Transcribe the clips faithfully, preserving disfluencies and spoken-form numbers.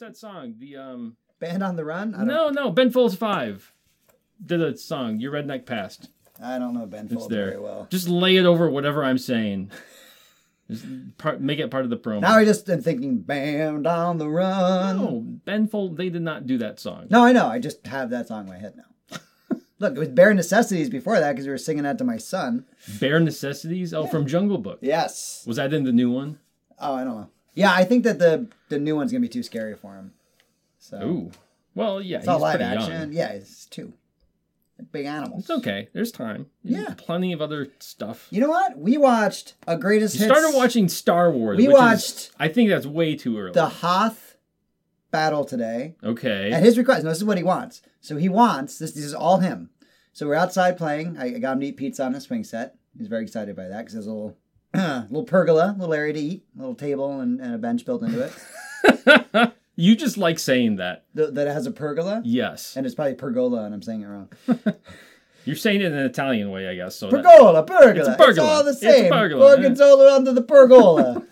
that song? The um. Band on the Run? I don't, No, no. Ben Folds Five did a song. Your Redneck Past. I don't know Ben Folds very well. Just lay it over whatever I'm saying. Just part, make it part of the promo. Now I just am thinking Band on the Run. No, Ben Fold. They did not do that song. No, I know. I just have that song in my head now. Look, it was Bare Necessities before that because we were singing that to my son. Bare Necessities? Oh, yeah. From Jungle Book. Yes. Was that in the new one? Oh, I don't know. Yeah, I think that the the new one's going to be too scary for him. So. Ooh. Well, yeah, it's he's all live pretty action. young. Yeah, it's two. Big animals. It's okay. There's time. There's yeah. Plenty of other stuff. You know what? We watched a greatest you hits. started watching Star Wars. We which watched. Is, I think that's way too early. The Hoth battle today. Okay. At his request. No, this is what he wants. So he wants, this, this is all him. So we're outside playing. I got him to eat pizza on a swing set. He's very excited by that because there's a little, little pergola, little area to eat, a little table and, and a bench built into it. You just like saying that. The, that it has a pergola? Yes. And it's probably pergola and I'm saying it wrong. You're saying it in an Italian way, I guess. So pergola, pergola. It's, a pergola. It's all the same. It's a pergola. Gorgonzola under the pergola.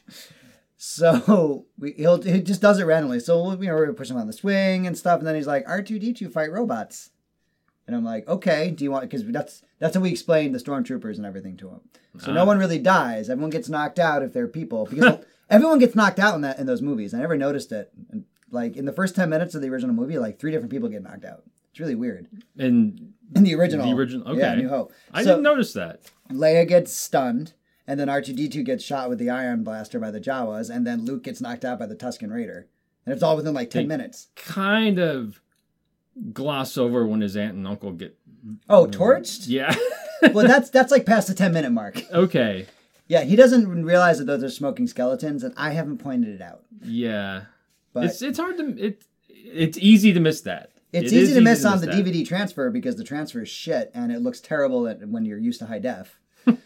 So we, he'll, he just does it randomly. So you know, we're pushing him on the swing and stuff. And then he's like, R two D two fight robots. And I'm like, okay, do you want, because that's that's how we explained the stormtroopers and everything to him. So uh. no one really dies. Everyone gets knocked out if they're people. Because everyone gets knocked out in that in those movies. I never noticed it. And like in the first ten minutes of the original movie, like three different people get knocked out. It's really weird. In, in the original. The original, okay. Yeah, New Hope. I so, didn't notice that. Leia gets stunned. And then R two D two gets shot with the ion blaster by the Jawas. And then Luke gets knocked out by the Tusken Raider. And it's all within like ten they minutes. Kind of gloss over when his aunt and uncle get... Oh, torched? Yeah. Well, that's that's like past the ten minute mark. Okay. Yeah, he doesn't realize that those are smoking skeletons, and I haven't pointed it out. Yeah. But it's it's hard to... It, it's easy to miss that. It's it easy to miss easy to on miss the that. D V D transfer because the transfer is shit, and it looks terrible at, when you're used to high def.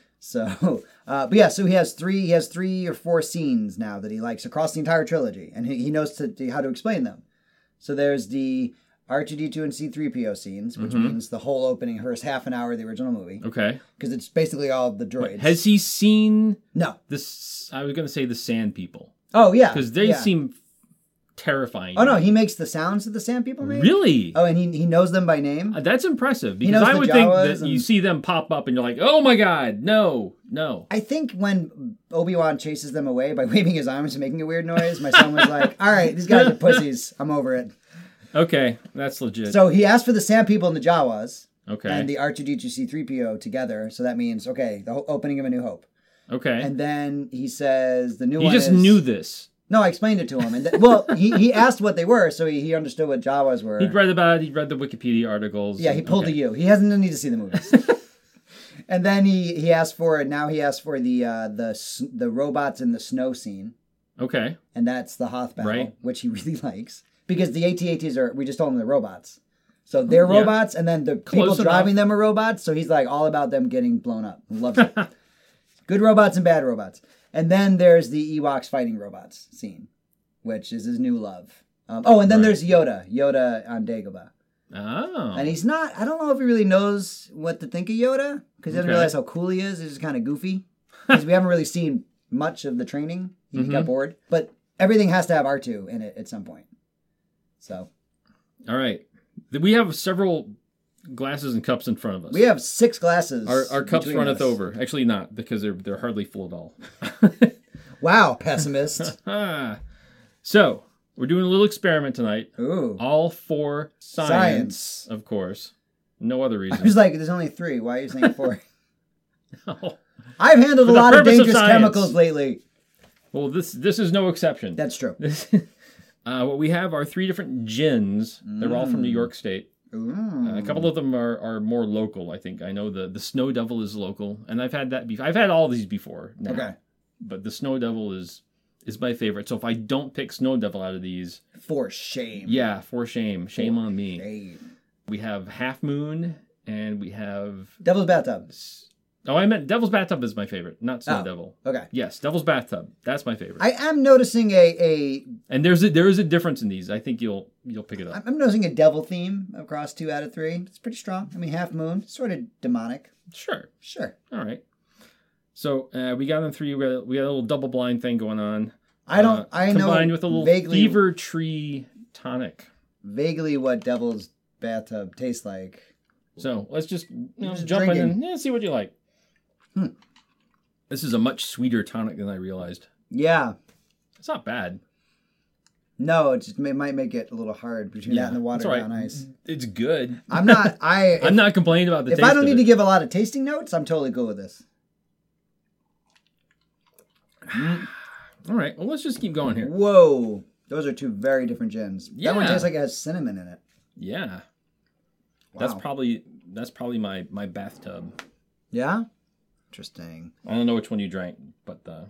So, uh, but yeah, so he has three, he has three or four scenes now that he likes across the entire trilogy, and he, he knows to, to, how to explain them. So there's the R two D two and C three P O scenes, which mm-hmm. means the whole opening, first half an hour of the original movie. Okay. Because it's basically all the droids. Wait, has he seen... No. This? I was going to say the Sand People. Oh, yeah. Because they yeah. seem terrifying. Oh, no, he makes the sounds that the Sand People make? Really? Oh, and he he knows them by name? Uh, that's impressive. Because I would think that and... you see them pop up and you're like, oh my God, no, no. I think when Obi-Wan chases them away by waving his arms and making a weird noise, my son was like, all right, these guys are pussies. I'm over it. Okay, that's legit. So he asked for the Sand People and the Jawas. Okay. And the R two D two C three P O together. So that means, okay, the opening of A New Hope. Okay. And then he says the new he one just is... knew this. No, I explained it to him. And th- well, he, he asked what they were, so he, he understood what Jawas were. He'd read about it. He'd read the Wikipedia articles. Yeah, he pulled okay. a U. He hasn't need to see the movies. And then he, he asked for, now he asked for the uh, the the robots in the snow scene. Okay. And that's the Hoth battle, right. which he really likes. Because the A T A Ts are, we just told him they're robots. So they're yeah. robots, and then the Close people driving enough. them are robots. So he's like all about them getting blown up. Loves it. Good robots and bad robots. And then there's the Ewoks fighting robots scene, which is his new love. Um, oh, and then right. there's Yoda. Yoda on Dagobah. Oh. And he's not, I don't know if he really knows what to think of Yoda, because he doesn't okay. realize how cool he is. He's just kind of goofy. Because we haven't really seen much of the training. He mm-hmm. got bored. But everything has to have R two in it at some point. So. All right. We have several glasses and cups in front of us. We have six glasses. Our, our cups runneth us. over. Actually not, because they're they're hardly full at all. Wow, pessimist. So, we're doing a little experiment tonight. Ooh. All for science, science. Of course. No other reason. I was like, there's only three. Why are you saying four? No. I've handled for a lot of dangerous of chemicals lately. Well, this this is no exception. That's true. uh, what we have are three different gins. Mm. They're all from New York State. Uh, a couple of them are, are more local, I think. I know the, the Snow Devil is local, and I've had that before. I've had all these before now. Okay. But the Snow Devil is is my favorite. So if I don't pick Snow Devil out of these... For shame. Yeah, for shame. Shame for on me. Shame. We have Half Moon, and we have... Devil's Bathtub. Oh, I meant Devil's Bathtub is my favorite, not Snow oh, Devil. Okay. Yes, Devil's Bathtub. That's my favorite. I am noticing a... a and there's a, there is a difference in these. I think you'll you'll pick it up. I'm noticing a devil theme across two out of three. It's pretty strong. I mean, Half Moon, sort of demonic. Sure. Sure. All right. So uh, we got on three. We got, we got a little double blind thing going on. I don't. Uh, I know combined with a little vaguely, fever tree tonic. Vaguely, what Devil's Bathtub tastes like. So let's just, you know, Just jump drinking. in and yeah, see what you like. Hmm. This is a much sweeter tonic than I realized. Yeah. It's not bad. No, it just may, might make it a little hard between Yeah, that and the watered it's all right. down ice. It's good. I'm not. I. If, I'm not complaining about the if taste I don't of need it. to give a lot of tasting notes, I'm totally cool with this. All right. Well, let's just keep going here. Whoa, those are two very different gins. Yeah. That one tastes like it has cinnamon in it. Yeah. Wow. That's probably that's probably my my bathtub. Yeah. Interesting. I don't know which one you drank, but uh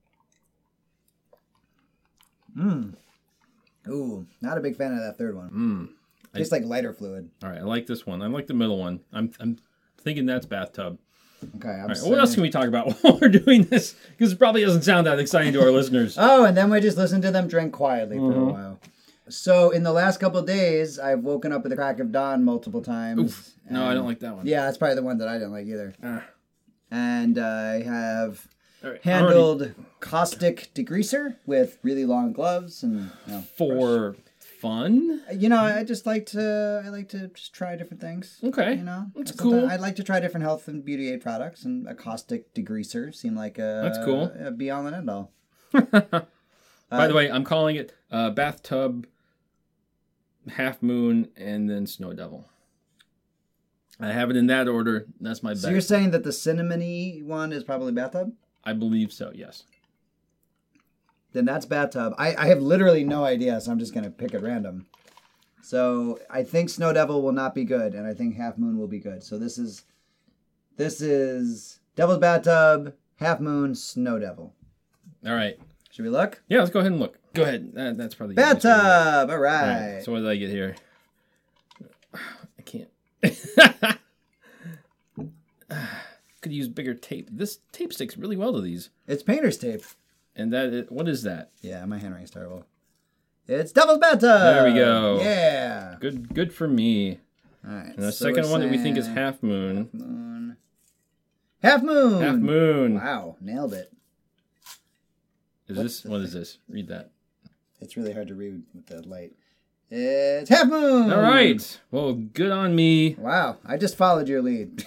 Mmm. Ooh, not a big fan of that third one. mm, Tastes like lighter fluid. all right, I like this one. I like the middle one. I'm I'm thinking that's bathtub. Okay. I'm All right, saying... what else can we talk about while we're doing this? Because it probably doesn't sound that exciting to our listeners. Oh, and then we just listened to them drink quietly for Mm-hmm. a while. So in the last couple of days, I've woken up at the crack of dawn multiple times. Oof. No, I don't like that one. Yeah, that's probably the one that I didn't like either. Ah. And I have All right, handled already- caustic degreaser with really long gloves and you know, for fun. You know, I just like to I like to just try different things. Okay, You know, that's Sometimes cool. I'd like to try different health and beauty aid products, and a caustic degreaser seemed like a That's cool. a be all and end all. By the way, I'm calling it uh, bathtub, half moon, and then snow devil. I have it in that order. That's my So bet. you're saying that the cinnamony one is probably bathtub? I believe so. Yes. Then that's bathtub. I, I have literally no idea, so I'm just gonna pick at random. So I think Snow Devil will not be good, and I think Half Moon will be good. So this is this is Devil's Bathtub, Half Moon, Snow Devil. All right. Should we look? Yeah, let's go ahead and look. Go ahead. That, that's probably the easiest way to do it. Bathtub. All All right. right. So what did I get here? I can't. Could use bigger tape. This tape sticks really well to these. It's painter's tape. And that is, what is that? Yeah, my handwriting's terrible. It's Devil's Bathtub. There we go. Yeah. Good good for me. All right. And the so second we're one that we think is saying half moon. Moon. Half Moon. Half moon. Wow, nailed it. Is this what is this? Read that. It's really hard to read with the light. It's Half Moon. All right. Well, good on me. Wow, I just followed your lead.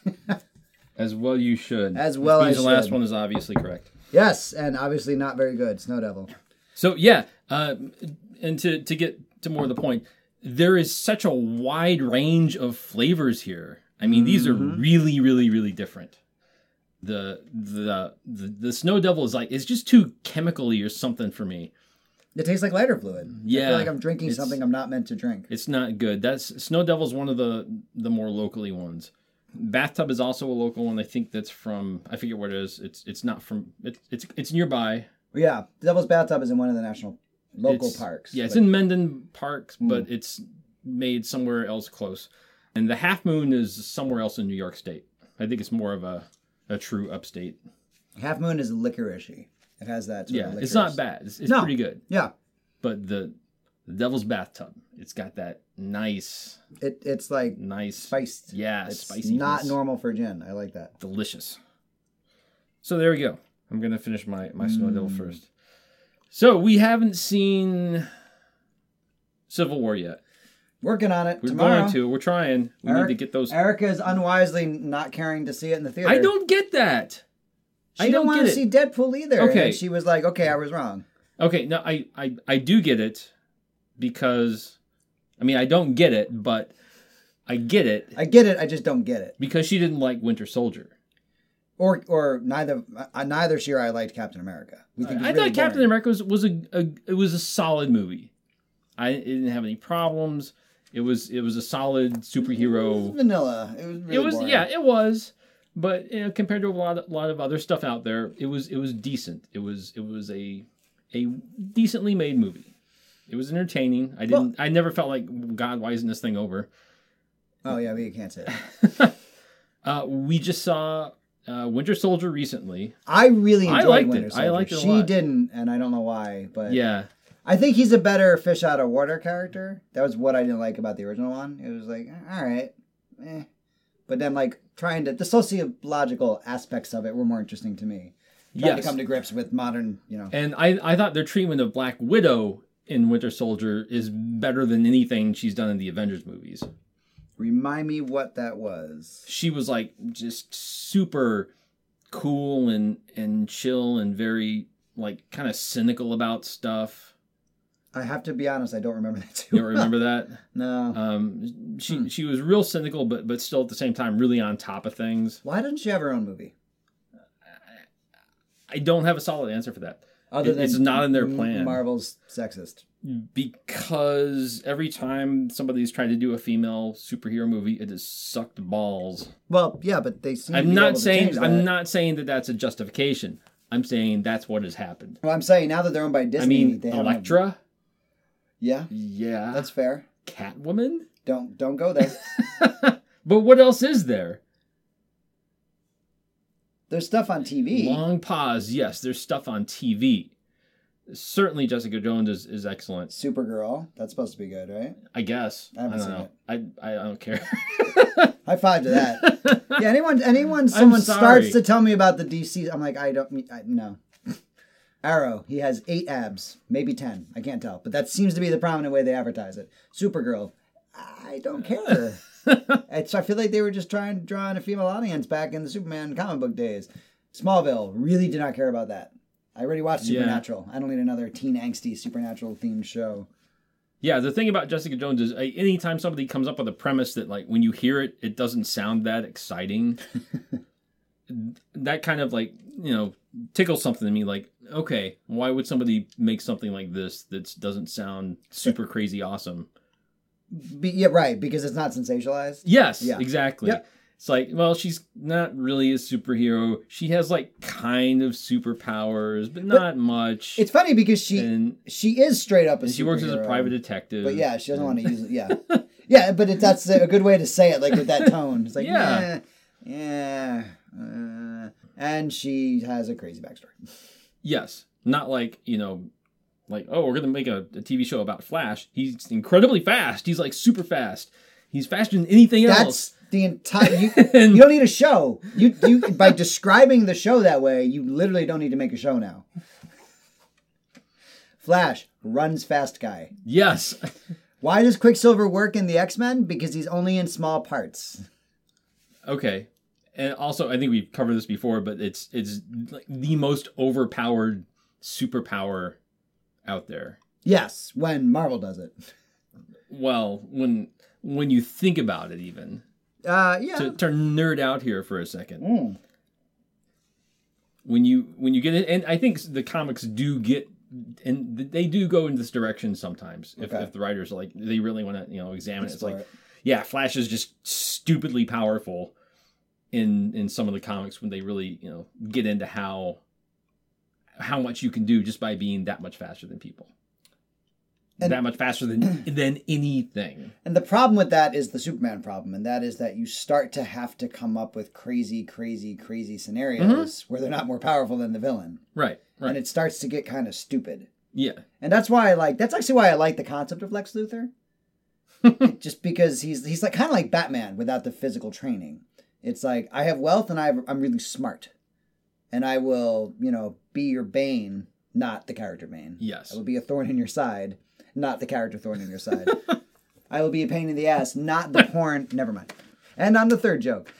As well you should. As well Which means I the last should. one is obviously correct. Yes, and obviously not very good. Snow Devil. So yeah, uh, and to to get to more of the point, there is such a wide range of flavors here. I mean, these are really, really, really different. The the the the Snow Devil is like it's just too chemically or something for me. It tastes like lighter fluid. I Yeah, feel like I'm drinking it's- something I'm not meant to drink. It's not good. That's Snow Devil's one of the the more locally ones. Bathtub is also a local one. I think that's from I forget where it is. It's it's not from it's it's it's nearby. Yeah, Devil's Bathtub is in one of the national local It's- parks. Yeah, it's but- in Mendon Park, but it's made somewhere else close. And the Half Moon is somewhere else in New York State. I think it's more of a, a true upstate. Half Moon is licoricey. It has that sort Yeah, of it's licorice. not bad. It's, it's No. pretty good. Yeah, But the the Devil's Bathtub, it's got that nice, it it's like nice, spiced. yeah, It's spicy. not normal for gin. I like that. Delicious. So there we go. I'm gonna finish my my Snow Mm. Devil first. So we haven't seen Civil War yet. Working on it We're tomorrow. going to. We're trying. We Eric- need to get those. Erica is unwisely not caring to see it in the theater. I don't get that. She I didn't don't want get to it. see Deadpool either. Okay. And she was like, "Okay, I was wrong." Okay, no, I, I, I do get it because, I mean, I don't get it, but I get it I get it. I just don't get it. because she didn't like Winter Soldier. Or or neither uh, neither she or I liked Captain America. We think I, he's I really thought Captain boring. America was, was a, a it was a solid movie. I it didn't have any problems. It was it was a solid It was superhero. vanilla. It was really It was boring. yeah, it was. But you know, compared to a lot of, lot of other stuff out there, it was it was decent. It was it was a a decently made movie. It was entertaining. I didn't. I never felt like God, why isn't this thing over? Oh yeah, we can't say that. uh, we just saw uh, Winter Soldier recently. I really I enjoyed liked Winter it. I Soldier. liked it a She lot. didn't, and I don't know why, but Yeah, I think he's a better fish out of water character. That was what I didn't like about the original one. It was like, all right, eh. But then like trying to the sociological aspects of it were more interesting to me. trying Yes. to come to grips with modern, you know. And I, I thought their treatment of Black Widow in Winter Soldier is better than anything she's done in the Avengers movies. Remind me what that was. She was like just super cool and, and chill and very like kind of cynical about stuff. I have to be honest, I don't remember that too. You don't remember that? No. Um, she Hmm. she was real cynical, but but still at the same time really on top of things. Why doesn't she have her own movie? I don't have a solid answer for that. Other It- than it's not in their M- plan. Marvel's sexist. Because every time somebody's tried to do a female superhero movie, it has sucked balls. Well, yeah, but they seem to I'm be not able to saying change that. I'm not saying that that's a justification. I'm saying that's what has happened. Well, I'm saying now that they're owned by Disney, I mean, they have Elektra, Yeah, yeah, that's fair. Catwoman. Don't don't go there. But what else is there? There's stuff on T V. Long pause. Yes, there's stuff on T V. Certainly, Jessica Jones is, is excellent. Supergirl. That's supposed to be good, right? I guess. I haven't don't seen know. it. I I don't care. High five to that. Yeah, anyone anyone someone sorry. starts to tell me about the D C, I'm like, I don't I, no. Arrow, he has eight abs, maybe ten. I can't tell, but that seems to be the prominent way they advertise it. Supergirl, I don't care. It's, I feel like they were just trying to draw in a female audience back in the Superman comic book days. Smallville, really did not care about that. I already watched Yeah. Supernatural. I don't need another teen angsty Supernatural themed show. Yeah, the thing about Jessica Jones is uh, anytime somebody comes up with a premise that, like, when you hear it, it doesn't sound that exciting, that kind of, like, you know, tickles something to me. Like, okay, why would somebody make something like this that doesn't sound super crazy awesome? Be, yeah, right, because it's not sensationalized. Yes, Yeah. exactly. Yep. It's like, well, she's not really a superhero. She has, like, kind of superpowers, but not much. It's funny because she and, she is straight up a and she works as a superhero. private detective. But yeah, she doesn't want to use it. Yeah, yeah, but it, that's a good way to say it, like with that tone. It's like, Yeah. yeah, yeah. Uh, and she has a crazy backstory. Yes. Not like, you know, like, oh, we're going to make a, a T V show about Flash. He's incredibly fast. He's like super fast. He's faster than anything That's else. the entire. You, you don't need a show. You you by describing the show that way, you literally don't need to make a show now. Flash runs fast guy. Yes. Why does Quicksilver work in the X-Men? Because he's only in small parts. Okay. And also, I think we've covered this before, but it's it's like the most overpowered superpower out there. Yes, when Marvel does it. Well, when when you think about it, even Uh, yeah. to, to nerd out here for a second, Mm. when you when you get it, and I think the comics do get, and they do go in this direction sometimes. If, Okay. if the writers like they really want to, you know, examine it, it's Explore like, it. yeah, Flash is just stupidly powerful in in some of the comics when they really, you know, get into how how much you can do just by being that much faster than people. And- that much faster than than anything. And the problem with that is the Superman problem, and that is that you start to have to come up with crazy, crazy, crazy scenarios where they're not more powerful than the villain. Right. Right. And it starts to get kind of stupid. Yeah. And that's why I like, that's actually why I like the concept of Lex Luthor. It- just because he's he's like kind of like Batman without the physical training. It's like, I have wealth and I have, I'm really smart. And I will, you know, be your Bane, not the character Bane. Yes. I will be a thorn in your side, not the character thorn in your side. I will be a pain in the ass, not the porn. Never mind. And on the third joke.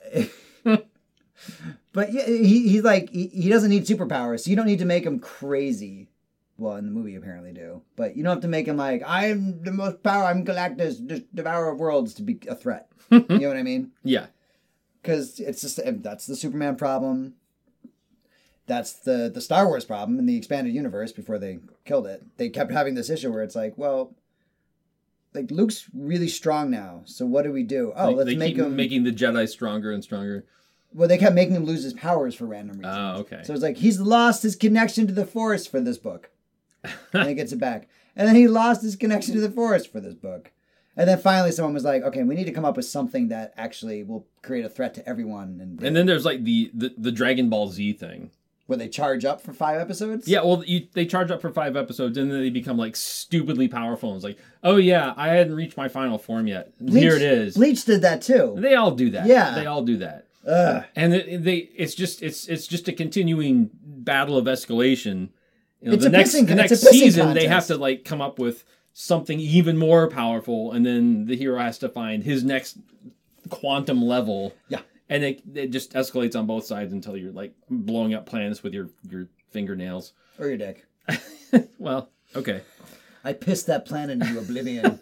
But yeah, he, he's like, he, he doesn't need superpowers, so you don't need to make him crazy. Well, in the movie, apparently do. But you don't have to make him like, I'm the most power, I'm Galactus, the devourer of worlds, to be a threat. You know what I mean? Yeah. Because it's just, that's the Superman problem. That's the, the Star Wars problem in the expanded universe before they killed it. They kept having this issue where it's like, well, like Luke's really strong now, so what do we do? Oh, Like, let's they make keep him... making the Jedi stronger and stronger. Well, they kept making him lose his powers for random reasons. Oh, okay. So it's like, he's lost his connection to the Force for this book. And he gets it back. And then he lost his connection to the Force for this book. And then finally someone was like, okay, we need to come up with something that actually will create a threat to everyone. And, And then there's like the, the, the Dragon Ball Z thing. where they charge up for five episodes? Yeah, well, you, they charge up for five episodes, and then they become, like, stupidly powerful. And it's like, oh, yeah, I hadn't reached my final form yet. Bleach, Here it is. Bleach did that too. They all do that. Yeah. They all do that. Ugh. And it, they, it's just, it's, it's just a continuing battle of escalation. You know, It's the a next, pissing- the next it's a pissing season, they contest. have to like come up with something even more powerful, and then the hero has to find his next quantum level. Yeah. And it, it just escalates on both sides until you're like blowing up planets with your, your fingernails. Or your dick. Well, okay. I pissed that planet into oblivion.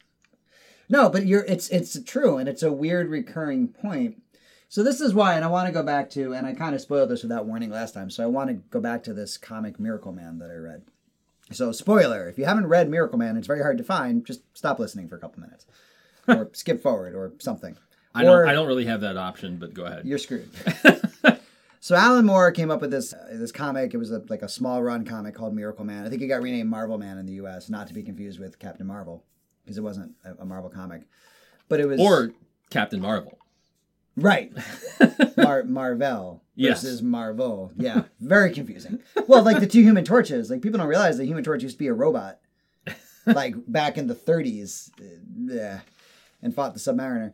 No, but you're it's it's true, and it's a weird recurring point. So this is why, and I want to go back to, and I kind of spoiled this without warning last time, so I want to go back to this comic Miracle Man that I read. So spoiler, if you haven't read Miracle Man, it's very hard to find, just stop listening for a couple minutes. Or skip forward or something. I Or don't, I don't really have that option, but go ahead. you're screwed. So Alan Moore came up with this uh, this comic. It was a, like a small run comic called Miracle Man. I think it got renamed Marvel Man in the U S, not to be confused with Captain Marvel, because it wasn't a, a Marvel comic. But it was Or Captain Marvel. right. Mar- Marvel Yes. versus Marvel. Yeah, very confusing. Well, like the two Human Torches. Like people don't realize the Human Torch used to be a robot, like back in the thirties. Uh, yeah, and fought the Submariner.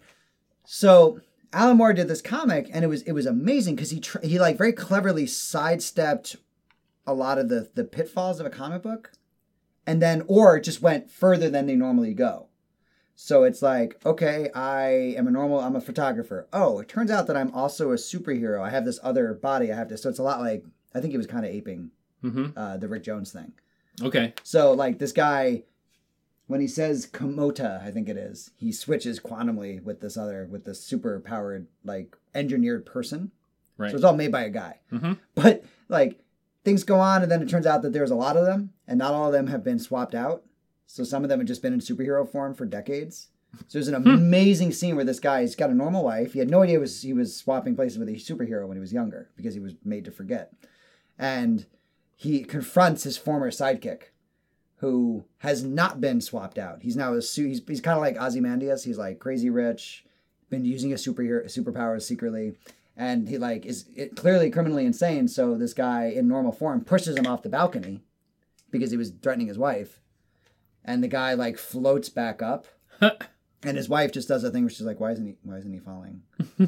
So Alan Moore did this comic, and it was it was amazing because he tr- he like very cleverly sidestepped a lot of the the pitfalls of a comic book, and then or just went further than they normally go. So it's like, okay, I am a normal, I'm a photographer. Oh, it turns out that I'm also a superhero. I have this other body. I have to. So it's a lot like, I think he was kind of aping Mm-hmm. uh, the Rick Jones thing. Okay. So like this guy, when he says Komota, I think it is, he switches quantumly with this other, with this super powered, like engineered person. Right. So it's all made by a guy. Mm-hmm. But like things go on, and then it turns out that there's a lot of them, and not all of them have been swapped out. So some of them have just been in superhero form for decades. So there's an amazing scene where this guy, he's got a normal life. He had no idea he was, he was swapping places with a superhero when he was younger because he was made to forget. And he confronts his former sidekick who has not been swapped out. He's now a su- he's, he's kind of like Ozymandias. He's like crazy rich, been using his superhero superpowers secretly. And he like is it, clearly criminally insane. So this guy in normal form pushes him off the balcony because he was threatening his wife. And the guy like floats back up, and his wife just does a thing where she's like, "Why isn't he? Why isn't he falling?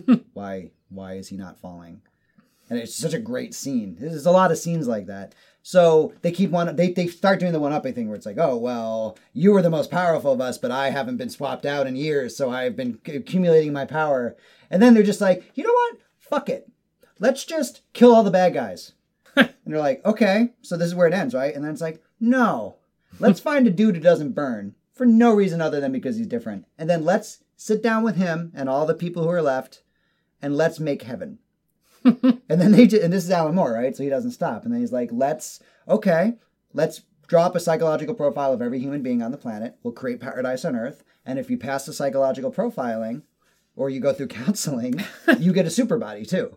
why? Why is he not falling?" And it's such a great scene. There's a lot of scenes like that. So they keep one. They they start doing the one-upping thing where it's like, "Oh well, you were the most powerful of us, but I haven't been swapped out in years, so I've been accumulating my power." And then they're just like, "You know what? Fuck it. Let's just kill all the bad guys." And they're like, "Okay, so this is where it ends, right?" And then it's like, "No. Let's find a dude who doesn't burn for no reason other than because he's different. And then let's sit down with him and all the people who are left, and let's make heaven." And then they just, and this is Alan Moore, right? So he doesn't stop. And then he's like, let's, okay, let's draw up a psychological profile of every human being on the planet. We'll create paradise on Earth. And if you pass the psychological profiling, or you go through counseling, you get a super body too.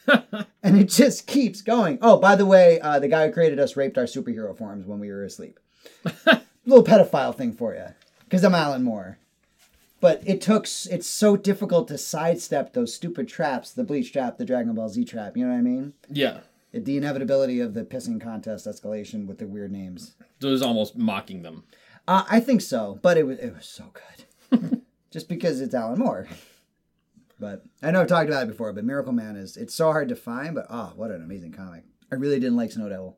And it just keeps going. Oh, by the way, uh, the guy who created us raped our superhero forms when we were asleep. Little pedophile thing for you, because I'm Alan Moore. But it took, it's so difficult to sidestep those stupid traps, the Bleach trap, the Dragon Ball Z trap, you know what I mean? Yeah. The inevitability of the pissing contest escalation with the weird names. So it was almost mocking them. Uh, I think so, but it was, it was so good. Just because it's Alan Moore. But I know I've talked about it before, but Miracle Man is, it's so hard to find, but oh, what an amazing comic. I really didn't like Snow Devil.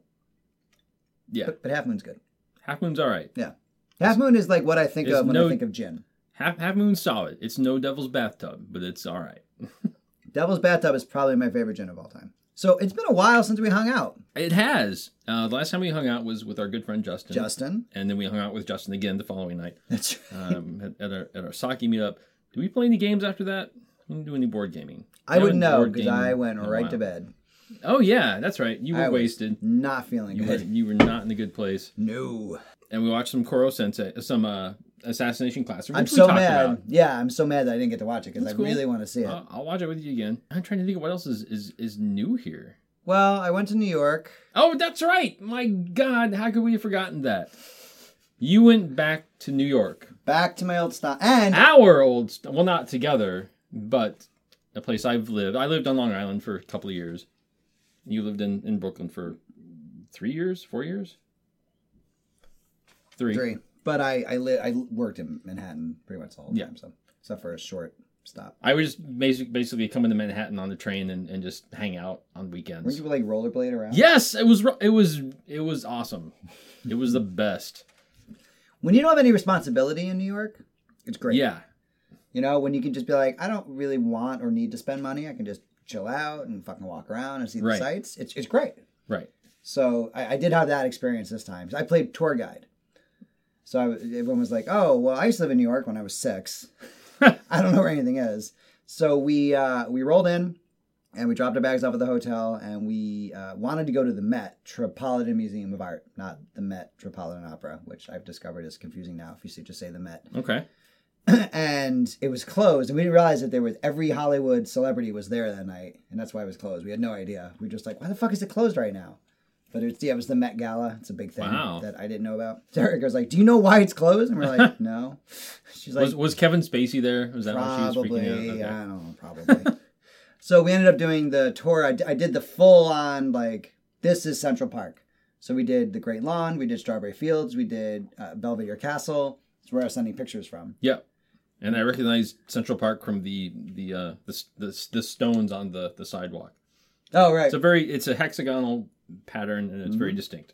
Yeah. But, but Half Moon's good. Half Moon's all right. Yeah. Half Moon is like what I think There's of when no- I think of Jin. Half Half Moon's solid. It's no Devil's Bathtub, but it's all right. Devil's Bathtub is probably my favorite Jin of all time. So it's been a while since we hung out. It has. Uh, the last time we hung out was with our good friend Justin. Justin. And then we hung out with Justin again the following night. That's right. um, at, at our at our sake meetup. Did we play any games after that? We didn't do any board gaming. I wouldn't haven't know board because gamed I went in a right while. to bed. Oh yeah, that's right. You were I was wasted. Not feeling You were good. you were not in a good place. No. And we watched some Koro Sensei, some uh, Assassination Classroom. I'm which we so talked mad. about. Yeah, I'm so mad that I didn't get to watch it because I That's cool. really want to see it. Uh, I'll watch it with you again. I'm trying to think of what else is, is, is new here. Well, I went to New York. Oh, that's right. My God, how could we have forgotten that? You went back to New York. Back to my old style. And Our old, st- well, not together, but a place I've lived. I lived on Long Island for a couple of years. You lived in, in Brooklyn for three years, four years? Three. three. But I I, li- I worked in Manhattan pretty much the whole Yeah. time, so except for a short stop. I would just basically, basically come into Manhattan on the train and, and just hang out on weekends. Weren't you like rollerblade around? Yes, it was it was it was awesome. It was the best. When you don't have any responsibility in New York, it's great. Yeah. You know, when you can just be like, I don't really want or need to spend money. I can just chill out and fucking walk around and see the Right. sights. It's it's great. Right. So I, I did have that experience this time. I played tour guide. So I, everyone was like, oh, well, I used to live in New York when I was six. I don't know where anything is. So we uh, we rolled in and we dropped our bags off at the hotel and we uh, wanted to go to the Met, Metropolitan Museum of Art, not the Met Metropolitan Opera, which I've discovered is confusing now if you just say the Met. Okay. And it was closed, and we didn't realize that there was every Hollywood celebrity was there that night, and that's why it was closed. We had no idea. We were just like, why the fuck is it closed right now? But it's yeah, it was the Met Gala. It's a big thing Wow. that I didn't know about. So Erica was like, do you know why it's closed? And we're like, no. She's like, Was was Kevin Spacey there? Was that why she was probably. freaking out? Okay. I don't know, probably. So we ended up doing the tour. I, d- I did the full on, like, this is Central Park. So we did the Great Lawn, we did Strawberry Fields, we did uh, Belvedere Castle. It's where I was sending pictures from. Yep. And I recognized Central Park from the the uh, the, the the stones on the, the sidewalk. Oh, right. It's a very it's a hexagonal pattern and it's Mm-hmm. very distinct.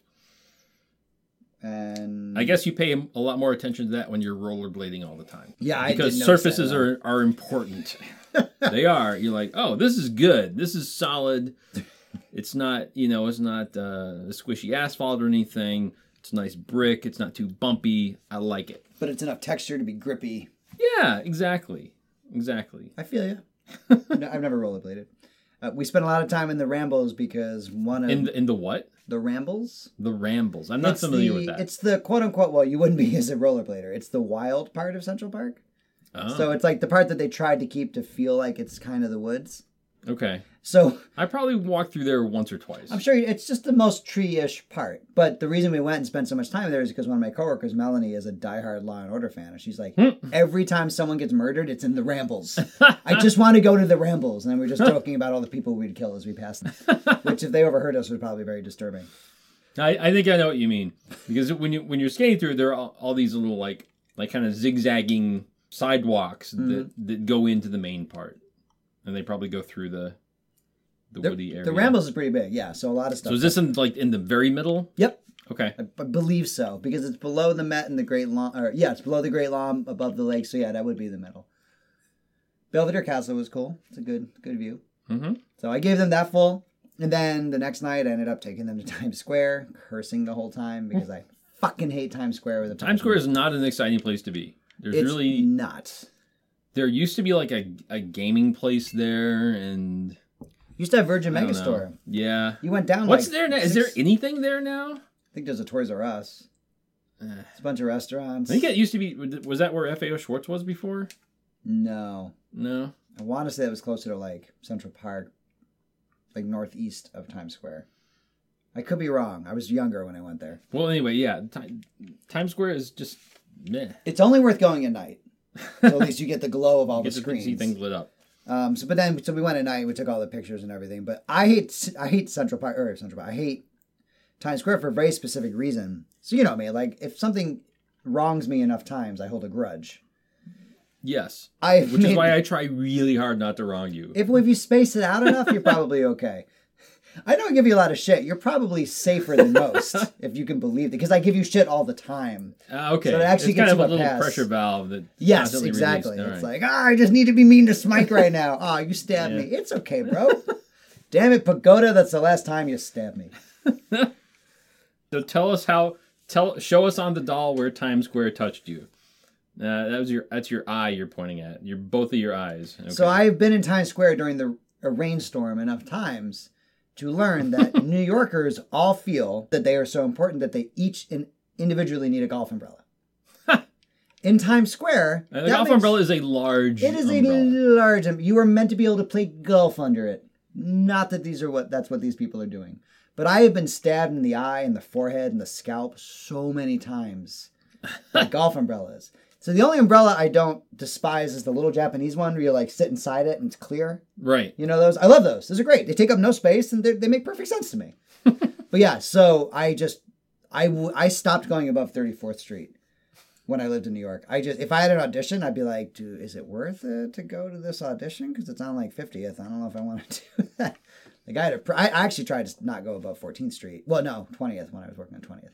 And I guess you pay a lot more attention to that when you're rollerblading all the time. Yeah, I because did notice surfaces that. are are important. They are. You're like, oh, this is good. This is solid. It's not, you know, it's not uh, squishy asphalt or anything. It's nice brick. It's not too bumpy. I like it. But it's enough texture to be grippy. Yeah, exactly, exactly. I feel you. No, I've never rollerbladed. Uh, we spent a lot of time in the Rambles because one of In the, in the what? the Rambles. The Rambles. I'm not It's familiar the, with that. It's the quote unquote. Well, you wouldn't be as a rollerblader. It's the wild part of Central Park. Oh, So it's like the part that they tried to keep to feel like it's kind of the woods. okay. So I probably walked through there once or twice. I'm sure it's just the most tree-ish part. But the reason we went and spent so much time there is because one of my coworkers, Melanie, is a diehard Law and Order fan, and she's like, every time someone gets murdered, it's in the Rambles. I just want to go to the Rambles, and then we we're just joking about all the people we'd kill as we passed them, which if they overheard us was probably very disturbing. I, I think I know what you mean, because when you when you're skating through, there are all, all these little like like kind of zigzagging sidewalks Mm-hmm. that, that go into the main part, and they probably go through the the, The, woody area. the Rambles is pretty big, yeah. So a lot of stuff. So is this in like in the very middle? Yep. Okay. I, I believe so because it's below the Met and the Great Lawn. Or yeah, it's below the Great Lawn, above the lake. So yeah, that would be the middle. Belvedere Castle was cool. It's a good good view. Mm-hmm. So I gave them that full, and then the next night I ended up taking them to Times Square, cursing the whole time because I fucking hate Times Square with a Times Square is not an exciting place to be. There's It's really not. there used to be like a, a gaming place there, and Used to have Virgin I don't know. Megastore. Yeah. You went down. What's like there now? Is six- there anything there now? I think there's a Toys R Us. Eh. It's a bunch of restaurants. I think it used to be. Was that where F A O Schwartz was before? No, No. I want to say it was closer to like Central Park, like northeast of Times Square. I could be wrong. I was younger when I went there. Well, anyway, yeah. Ti- Times Square is just meh. It's only worth going at night. So at least you get the glow of all You the get to screens. see things lit up. Um, so, but then, so we went at night. We took all the pictures and everything. But I hate, I hate Central Park or Central Park. I hate Times Square for a very specific reason. So you know me, like if something wrongs me enough times, I hold a grudge. Yes. I Which is why I try really hard not to wrong you. if if you space it out enough, you're probably okay. I don't give you a lot of shit. You're probably safer than most, if you can believe it, because I give you shit all the time. Uh, okay. So it actually it's gets kind of you a a little pass. pressure valve that Yes, constantly exactly. released. All It's right. like, ah, I just need to be mean to Smike right now. Ah, you stabbed Yeah. me. It's okay, bro. Damn it, Pagoda. That's the last time you stabbed me. So tell us how. Tell show us on the doll where Times Square touched you. Uh, that was your. That's your eye you're pointing at. Your both of your eyes. Okay. So I've been in Times Square during the a rainstorm enough times to learn that New Yorkers all feel that they are so important that they each in, individually need a golf umbrella. In Times Square, And the that golf makes- umbrella is a large. It is umbrella. a large. um, You are meant to be able to play golf under it. Not that these are what that's what these people are doing. But I have been stabbed in the eye and the forehead and the scalp so many times by golf umbrellas. So the only umbrella I don't despise is the little Japanese one where you like sit inside it and it's clear. Right. You know those? I love those. Those are great. They take up no space and they they make perfect sense to me. But yeah, so I just I w- I stopped going above thirty-fourth Street when I lived in New York. I just, if I had an audition, I'd be like, dude, is it worth it to go to this audition? Because it's on like fiftieth. I don't know if I want to do that. Like I, had a, I actually tried to not go above fourteenth Street. Well, no, twentieth when I was working on twentieth.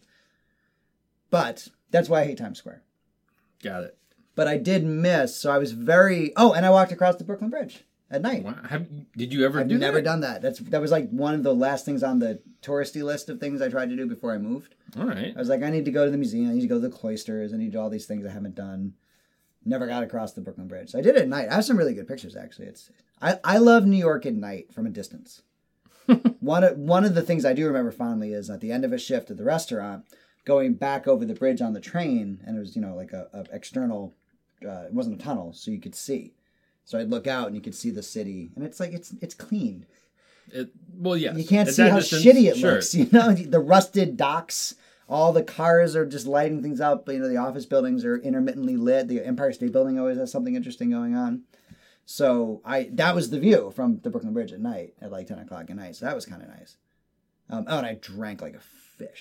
But that's why I hate Times Square. Got it. But I did miss, so I was very... Oh, and I walked across the Brooklyn Bridge at night. Wow. Have, did you ever I've do that? I've never done that. That's That was like one of the last things on the touristy list of things I tried to do before I moved. All right. I was like, I need to go to the museum. I need to go to the cloisters. I need to do all these things I haven't done. Never got across the Brooklyn Bridge. So I did it at night. I have some really good pictures, actually. It's I, I love New York at night from a distance. one, of, one of the things I do remember fondly is at the end of a shift at the restaurant, going back over the bridge on the train, and it was, you know, like a, a external, uh, it wasn't a tunnel, so you could see. So I'd look out and you could see the city, and it's like, it's it's clean. It, well, yes. You can't At see that how distance, shitty it sure. looks, you know? The rusted docks, all the cars are just lighting things up. You know, the office buildings are intermittently lit. The Empire State Building always has something interesting going on. So I that was the view from the Brooklyn Bridge at night, at like ten o'clock at night. So that was kind of nice. Um, oh, and I drank like a fish.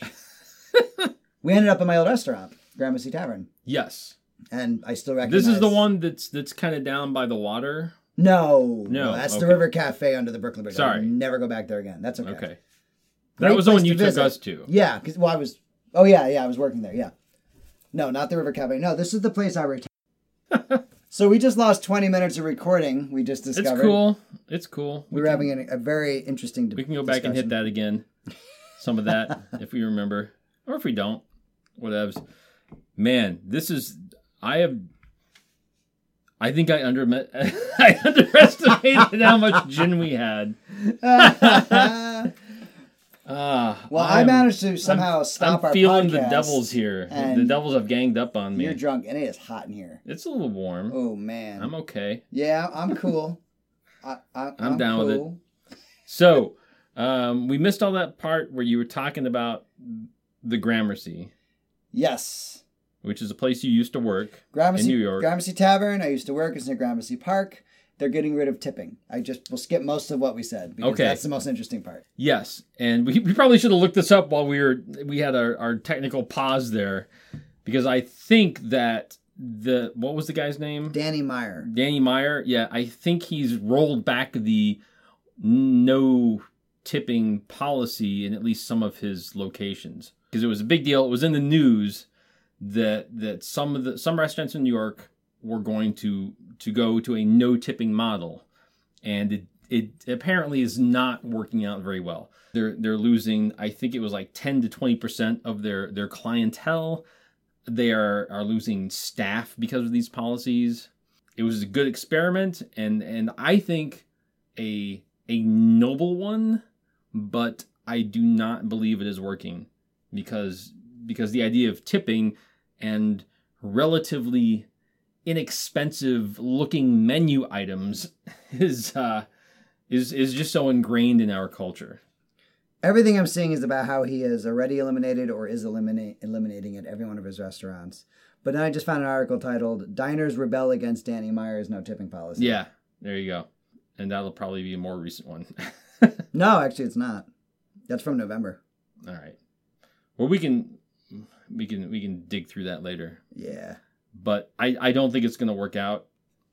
We ended up at my old restaurant, Gramercy Tavern. Yes. And I still recognize... This is the one that's that's kind of down by the water? No. No. That's okay. the River Cafe under the Brooklyn Bridge. Sorry. I'll never go back there again. That's okay. Okay. Great That was the place one you to took visit. us to. Yeah, because, well, I was... Oh, yeah, yeah, I was working there, yeah. No, not the River Cafe. No, this is the place I retired. So we just lost twenty minutes of recording, we just discovered. It's cool. It's cool. We, we were can, having a, a very interesting We can go back discussion. and hit that again. Some of that, if we remember. Or if we don't. Whatevs. Man, this is... I have... I think I under I underestimated how much gin we had. uh, well, I I'm, managed to somehow I'm, stop I'm our feeling podcast. the devils here. The devils have ganged up on me. You're drunk, and it is hot in here. It's a little warm. Oh, man. I'm okay. Yeah, I'm cool. I, I, I'm, I'm down cool. with it. So, um, we missed all that part where you were talking about the Gramercy. Yes. Which is a place you used to work Gramercy, in New York. Gramercy Tavern. I used to work. It's near Gramercy Park. They're getting rid of tipping. I just will skip most of what we said because okay. that's the most interesting part. Yes, and we, we probably should have looked this up while we were we had our, our technical pause there, because I think that the what was the guy's name? Danny Meyer. Danny Meyer. Yeah, I think he's rolled back the no tipping policy in at least some of his locations, because it was a big deal. It was in the news that that some of the some restaurants in New York were going to to go to a no tipping model, and it it apparently is not working out very well. They're they're losing, I think it was like ten to twenty percent of their their clientele. They are are losing staff because of these policies. It was a good experiment, and and I think a a noble one, but I do not believe it is working, because because the idea of tipping and relatively inexpensive looking menu items is uh, is is just so ingrained in our culture. Everything I'm seeing is about how he has already eliminated or is eliminate, eliminating at every one of his restaurants. But then I just found an article titled "Diners Rebel Against Danny Meyer's No Tipping Policy." Yeah, there you go. And that'll probably be a more recent one. No, actually it's not. That's from November. All right. Well, we can we can we can dig through that later. Yeah. But I, I don't think it's going to work out.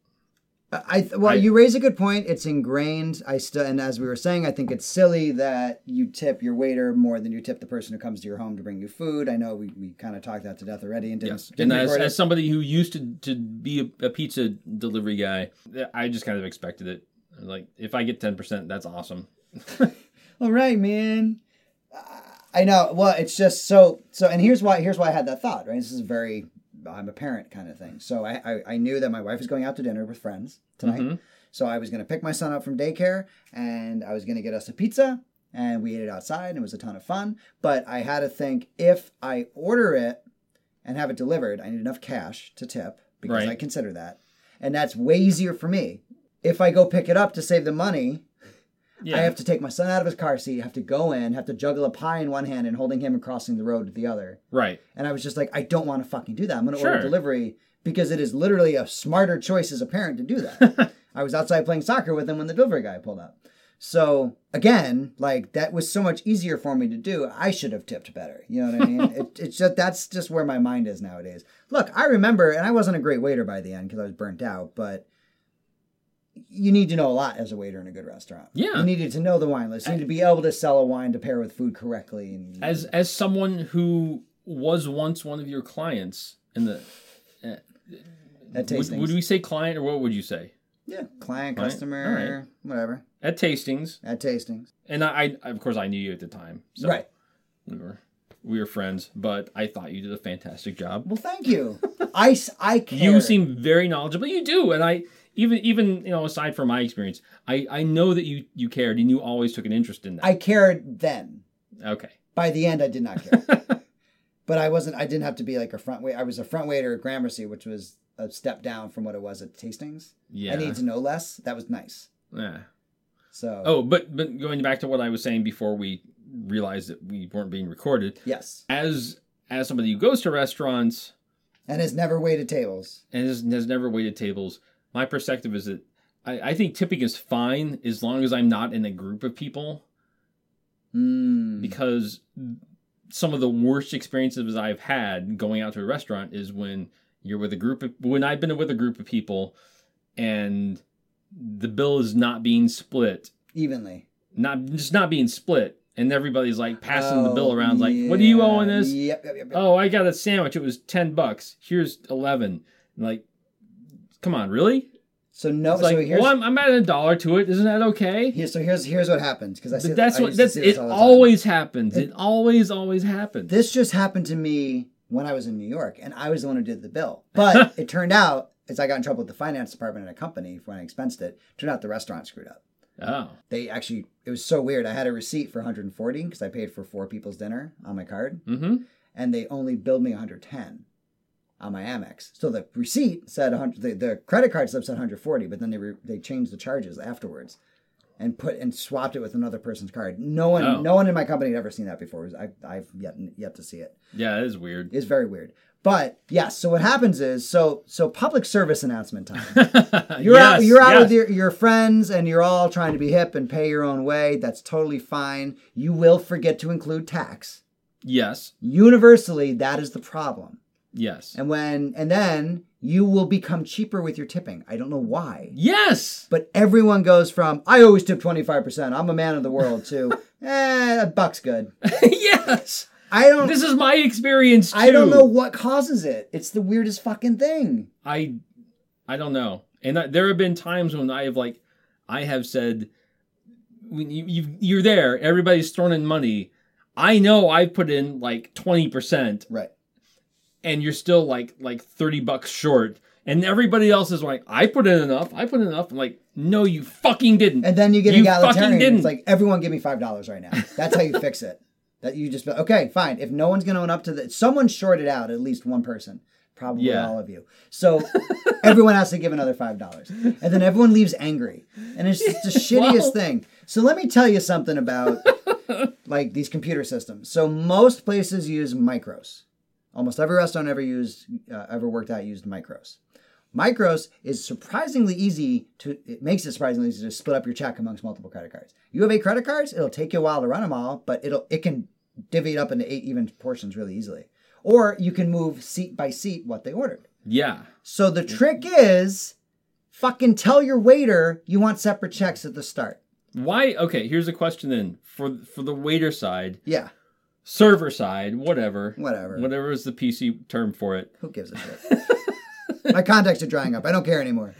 I well, I, you raise a good point. It's ingrained. I still, and as we were saying, I think it's silly that you tip your waiter more than you tip the person who comes to your home to bring you food. I know we, we kind of talked that to death already, and didn't. Yes. Didn't and as, record it. as somebody who used to, to be a, a pizza delivery guy, I just kind of expected it. Like, if I get ten percent, that's awesome. All right, man. I know. Well, it's just so so. And here's why. Here's why I had that thought. Right. This is very. I'm a parent kind of thing. So I, I, I knew that my wife was going out to dinner with friends tonight. Mm-hmm. So I was going to pick my son up from daycare, and I was going to get us a pizza, and we ate it outside, and it was a ton of fun. But I had to think, if I order it and have it delivered, I need enough cash to tip, because right. I consider that. And that's way easier for me. If I go pick it up to save the money, yeah. I have to take my son out of his car seat, have to go in, have to juggle a pie in one hand and holding him and crossing the road with the other. Right. And I was just like, I don't want to fucking do that. I'm going to sure. order delivery, because it is literally a smarter choice as a parent to do that. I was outside playing soccer with him when the delivery guy pulled up. So again, like that was so much easier for me to do. I should have tipped better. You know what I mean? it, it's just that's just where my mind is nowadays. Look, I remember, and I wasn't a great waiter by the end because I was burnt out, but you need to know a lot as a waiter in a good restaurant. Yeah, you needed to know the wine list. You need to be able to sell a wine to pair with food correctly. And as as someone who was once one of your clients in the uh, at would, tastings, would we say client or what would you say? Yeah, client, Client? customer, Right. whatever. At tastings, At tastings, and I, I, of course, I knew you at the time, so right? we were we were friends. But I thought you did a fantastic job. Well, thank you. I, I care. You seem very knowledgeable. You do, and I even even you know aside from my experience, I, I know that you you cared and you always took an interest in that. I cared then. Okay. By the end, I did not care. But I wasn't. I didn't have to be like a front waiter. I was a front waiter at Gramercy, which was a step down from what it was at tastings. Yeah. I needed to know less. That was nice. Yeah. So. Oh, but but going back to what I was saying before we realized that we weren't being recorded. Yes. As as somebody who goes to restaurants and has never waited tables and has, has never waited tables, my perspective is that I, I think tipping is fine as long as I'm not in a group of people. Mm. Because some of the worst experiences I've had going out to a restaurant is when you're with a group of when I've been with a group of people and the bill is not being split evenly, not just not being split, and everybody's like passing oh, the bill around, yeah. like, "What do you owe on this?" Yep, yep, yep, yep. Oh, I got a sandwich. It was ten bucks. Here's eleven. I'm like, come on, really? So no. It's like, so here's, well, I'm, I'm adding a dollar to it. Isn't that okay? Here, so here's here's what happens because I see But that's I what used to that's see this it. all the time. Always happens. It, It- always always happens. This just happened to me when I was in New York, and I was the one who did the bill. But it turned out, as I got in trouble with the finance department in a company when I expensed it, turned out the restaurant screwed up. Oh. They actually, it was so weird. I had a receipt for one hundred forty because I paid for four people's dinner on my card, Mm-hmm. and they only billed me one hundred ten on my Amex. So the receipt said one hundred, the, the credit card slip said one hundred forty, but then they re, they changed the charges afterwards and put and swapped it with another person's card. No one, Oh. no one in my company had ever seen that before. It was, I, I've yet yet to see it. Yeah, it is weird. It's very weird. But yes, so what happens is so so public service announcement time. You're yes, out you're out yes. with your, your friends and you're all trying to be hip and pay your own way. That's totally fine. You will forget to include tax. Yes. Universally, that is the problem. Yes. And when and then you will become cheaper with your tipping. I don't know why. Yes. But everyone goes from I always tip twenty-five percent. I'm a man of the world to eh, a buck's good. Yes. I don't This is my experience too. I don't know what causes it. It's the weirdest fucking thing. I I don't know. And I, there have been times when I have like I have said when you you you're there, everybody's thrown in money. I know I've put in like twenty percent. Right. And you're still like like thirty bucks short. And everybody else is like, I put in enough. I put in enough. I'm like, no, you fucking didn't. And then you get You egalitarian. fucking didn't. It's like, everyone give me five dollars right now. That's how you fix it. That you just, okay, fine. If no one's going to own up to that, someone shorted out at least one person. Probably Yeah. all of you. So everyone has to give another five dollars. And then everyone leaves angry. And it's just the shittiest Well- thing. So let me tell you something about like these computer systems. So most places use micros. Almost every restaurant ever used, uh, ever worked at used micros. Micros is surprisingly easy to, it makes it surprisingly easy to split up your check amongst multiple credit cards. You have eight credit cards, it'll take you a while to run them all, but it'll, it can divvy it up into eight even portions really easily. Or you can move seat by seat what they ordered. Yeah. So the trick is fucking tell your waiter you want separate checks at the start. Why? Okay, here's a question then. For for the waiter side, Yeah, server side, whatever. Whatever. Whatever is the P C term for it. who gives a shit? My contacts are drying up. I don't care anymore.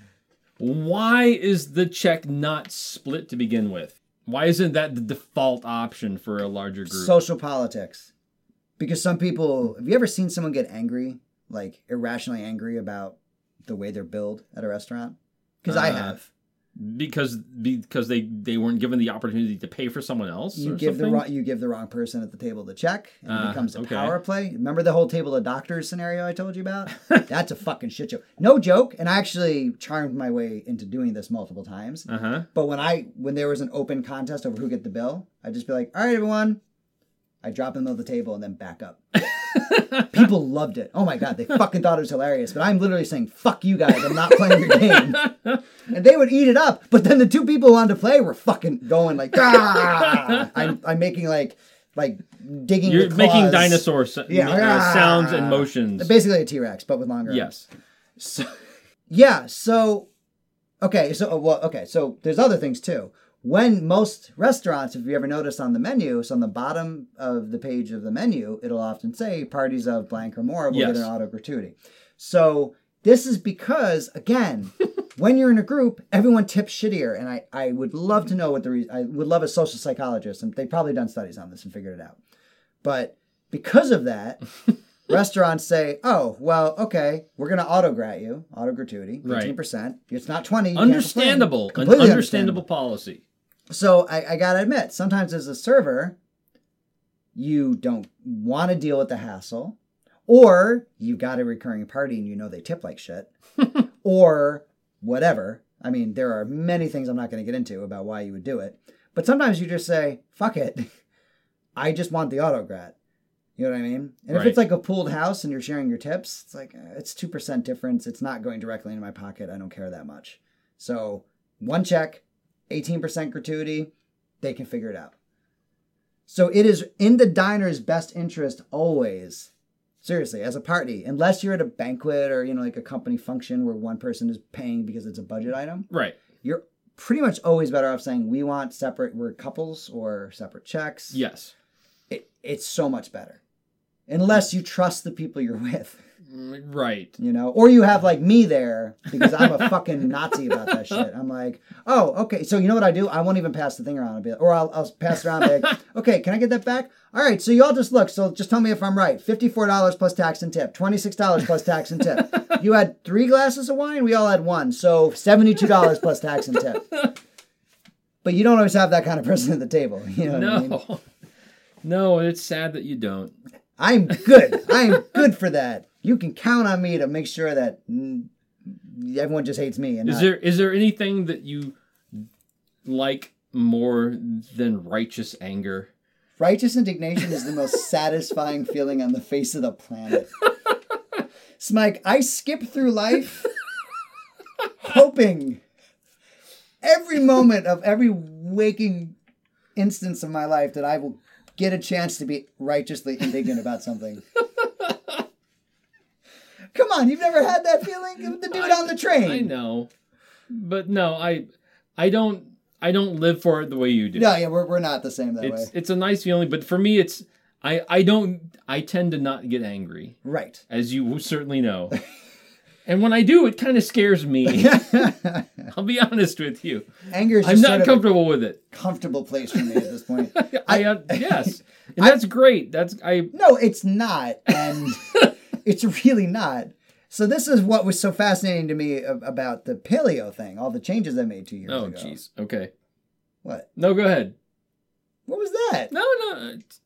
Why is the check not split to begin with? Why isn't that the default option for a larger group? Social politics. Because some people, have you ever seen someone get angry, like irrationally angry about the way they're billed at a restaurant? Because I Uh, have. because because they, they weren't given the opportunity to pay for someone else. You or give the something? wrong, you give the wrong person at the table the check, and it Ah, becomes a okay. power play. Remember the whole table of doctors scenario I told you about? That's a fucking shit show. No joke. And I actually charmed my way into doing this multiple times. Uh huh. But when I when there was an open contest over who get the bill, I'd just be like, all right, everyone. I drop in the middle of the table and then back up. People loved it. Oh my God, they fucking thought it was hilarious. But I'm literally saying, fuck you guys, I'm not playing your game. And they would eat it up. But then the two people who wanted to play were fucking going like, ah! I'm, I'm making like, like digging You're the making claws. dinosaur so- Yeah. uh, sounds and motions. Basically a T-Rex, but with longer Yes. arms. So, yeah, so, okay, so, well, okay, so there's other things too. When most restaurants, if you ever notice on the menu, so on the bottom of the page of the menu, it'll often say parties of blank or more will Yes. get an auto gratuity. So this is because, again, when you're in a group, everyone tips shittier. And I, I would love to know what the reason, I would love a social psychologist, and they've probably done studies on this and figured it out. But because of that, restaurants say, oh, well, okay, we're going to auto-grat you, auto-gratuity, fifteen percent. Right. It's not twenty. You understandable. Can't Completely An understandable. understandable policy. So I, I got to admit, sometimes as a server, you don't want to deal with the hassle, or you got a recurring party and you know they tip like shit, or whatever. I mean, there are many things I'm not going to get into about why you would do it. But sometimes you just say, fuck it. I just want the auto-grat. You know what I mean? And Right. if it's like a pooled house and you're sharing your tips, it's like, uh, it's two percent difference. It's not going directly into my pocket. I don't care that much. So one check, eighteen percent gratuity, they can figure it out. So it is in the diner's best interest always, seriously, as a party, unless you're at a banquet or, you know, like a company function where one person is paying because it's a budget item. Right. You're pretty much always better off saying, we want separate, we're couples or separate checks. Yes. It, it's so much better. Unless you trust the people you're with. Right. You know, or you have like me there because I'm a fucking Nazi about that shit. I'm like, oh, okay. So you know what I do? I won't even pass the thing around a bit, or I'll, I'll pass it around and be like, okay, can I get that back? All right. So you all just look. So just tell me if I'm right. fifty-four dollars plus tax and tip. twenty-six dollars plus tax and tip. You had three glasses of wine. We all had one. So seventy-two dollars plus tax and tip. But you don't always have that kind of person at the table. You know no. what I mean? No, it's sad that you don't. I'm good. I'm good for that. You can count on me to make sure that mm, everyone just hates me. And Is not... there is there anything that you like more than righteous anger? Righteous indignation is the most satisfying feeling on the face of the planet. Smike, I skip through life hoping every moment of every waking instance of my life that I will get a chance to be righteously indignant about something. Come on, you've never had that feeling? The dude I, on the train. I know. But no, I I don't I don't live for it the way you do. No, yeah, we're we're not the same that it's, way. It's a nice feeling, but for me it's I, I don't I tend to not get angry. Right. As you certainly know. And when I do, it kind of scares me. I'll be honest with you. Anger is just I'm not sort of comfortable with it. comfortable place for me at this point. I, uh, yes. And that's great. That's I No, it's not. And it's really not. So this is what was so fascinating to me about the paleo thing, all the changes I made two years Oh, ago. jeez. Okay. What? No, go ahead. What was that? No, no. it's-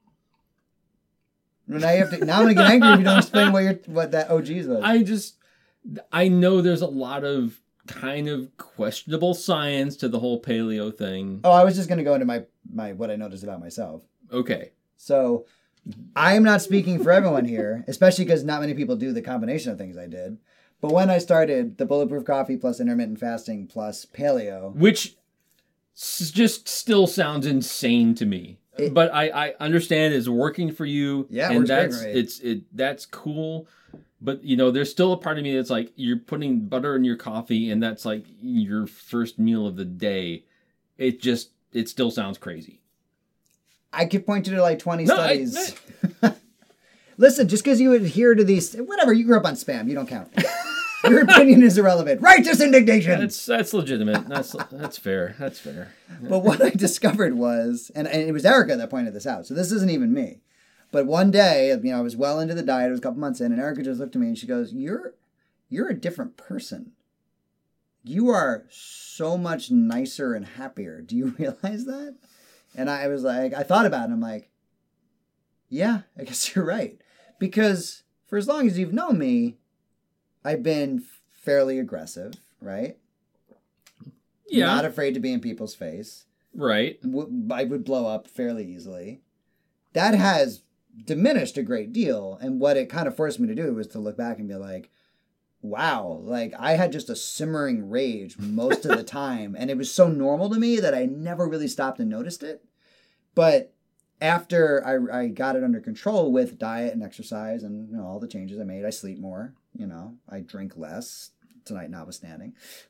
Now you have to. Now I'm gonna get angry if you don't explain what your what that oh geez was. I just I know there's a lot of kind of questionable science to the whole paleo thing. oh, I was just gonna go into my my what I noticed about myself. Okay. So I'm not speaking for everyone here, especially because not many people do the combination of things I did. But when I started the bulletproof coffee plus intermittent fasting plus paleo, Which s- just still sounds insane to me. It- but I, I understand it's working for you. Yeah, it and works great that's for me. it's it that's cool. But you know, there's still a part of me that's like you're putting butter in your coffee and that's like your first meal of the day. It just it still sounds crazy. I could point you to like twenty No, I- studies. Listen, just because you adhere to these, whatever, you grew up on spam, you don't count. Your opinion is irrelevant. Righteous indignation. That's that's legitimate. That's that's fair. That's fair. But what I discovered was, and, and it was Erica that pointed this out, so this isn't even me. But one day, you know, I was well into the diet, it was a couple months in, and Erica just looked at me and she goes, You're you're a different person. You are so much nicer and happier. Do you realize that? And I was like, I thought about it, and I'm like, yeah, I guess you're right. Because for as long as you've known me, I've been fairly aggressive, right? Yeah. Not afraid to be in people's face. Right. W- I would blow up fairly easily. That has diminished a great deal. And what it kind of forced me to do was to look back and be like, wow, like I had just a simmering rage most of the time. And it was so normal to me that I never really stopped and noticed it. But after I, I got it under control with diet and exercise and you know all the changes I made, I sleep more, you know, I drink less, tonight notwithstanding.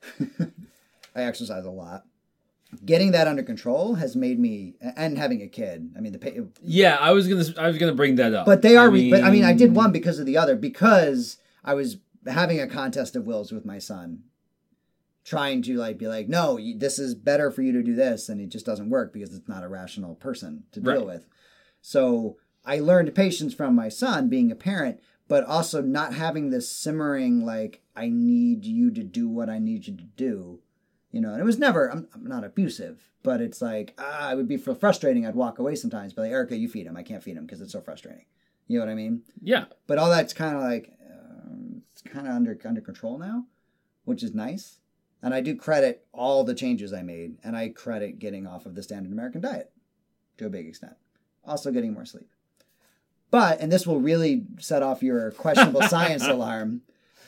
I exercise a lot. Getting that under control has made me, and having a kid. I mean, the yeah, I was gonna, I was gonna bring that up. But they are, I mean, but I mean, I did one because of the other because I was having a contest of wills with my son, trying to like be like, no, this is better for you to do this, and it just doesn't work because it's not a rational person to deal right. with. So I learned patience from my son being a parent, but also not having this simmering like I need you to do what I need you to do. You know, and it was never, I'm, I'm not abusive, but it's like, ah, it would be frustrating. I'd walk away sometimes, but like, Erica, you feed him. I can't feed him because it's so frustrating. You know what I mean? Yeah. But all that's kind of like, uh, it's kind of under under control now, which is nice. And I do credit all the changes I made, and I credit getting off of the standard American diet to a big extent. Also getting more sleep. But, and this will really set off your questionable science alarm,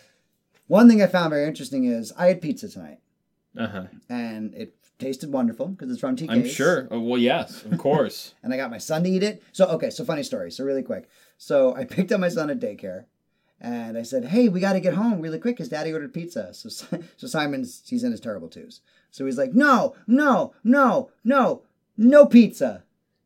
one thing I found very interesting is I had pizza tonight. Uh-huh. And it tasted wonderful because it's from T K's. I'm sure. Oh, well, yes, of course. And I got my son to eat it. So, okay, so funny story. So really quick. So I picked up my son at daycare. And I said, hey, we got to get home really quick because Daddy ordered pizza. So, so Simon's, he's in his terrible twos. So he's like, no, no, no, no, no pizza.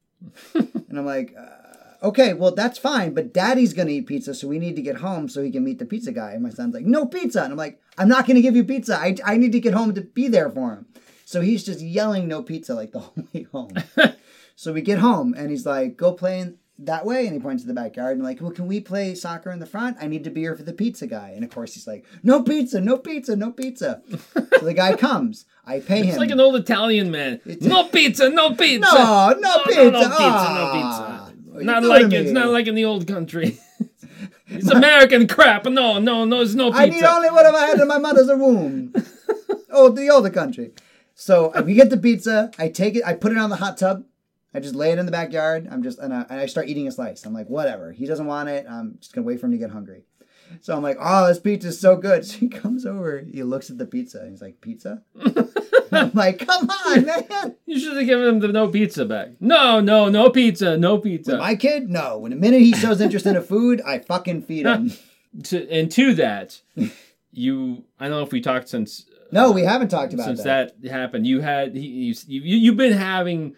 And I'm like, uh, okay, well, that's fine. But Daddy's going to eat pizza. So we need to get home so he can meet the pizza guy. And my son's like, no pizza. And I'm like, I'm not going to give you pizza. I, I need to get home to be there for him. So he's just yelling no pizza like the whole way home. So we get home and he's like, go play in that way. And he points to the backyard and I'm like, well, can we play soccer in the front? I need to be here for the pizza guy. And of course he's like, no pizza, no pizza, no pizza. So the guy comes. I pay him. It's like an old Italian man. It's, no pizza, no pizza. No, no, no pizza. No, no pizza, ah, no pizza. Not like it's not like in the old country. It's my, American crap. No, no, no, it's no pizza. I need only whatever I had in my mother's womb. Oh, the older country. So we get the pizza. I take it. I put it on the hot tub. I just lay it in the backyard. I'm just and I, and I start eating a slice. I'm like, whatever. He doesn't want it. I'm just gonna wait for him to get hungry. So I'm like, oh, this pizza's so good. So he comes over. He looks at the pizza. And he's like, pizza? I'm like, come on, man. You should have given him the no pizza back. No, no, no pizza, no pizza. With my kid, no. When the minute he shows interest in a food, I fucking feed him. to, and to that, you, I don't know if we talked since. No, uh, we haven't talked about since that. Since that happened. You had, you, you, you've been having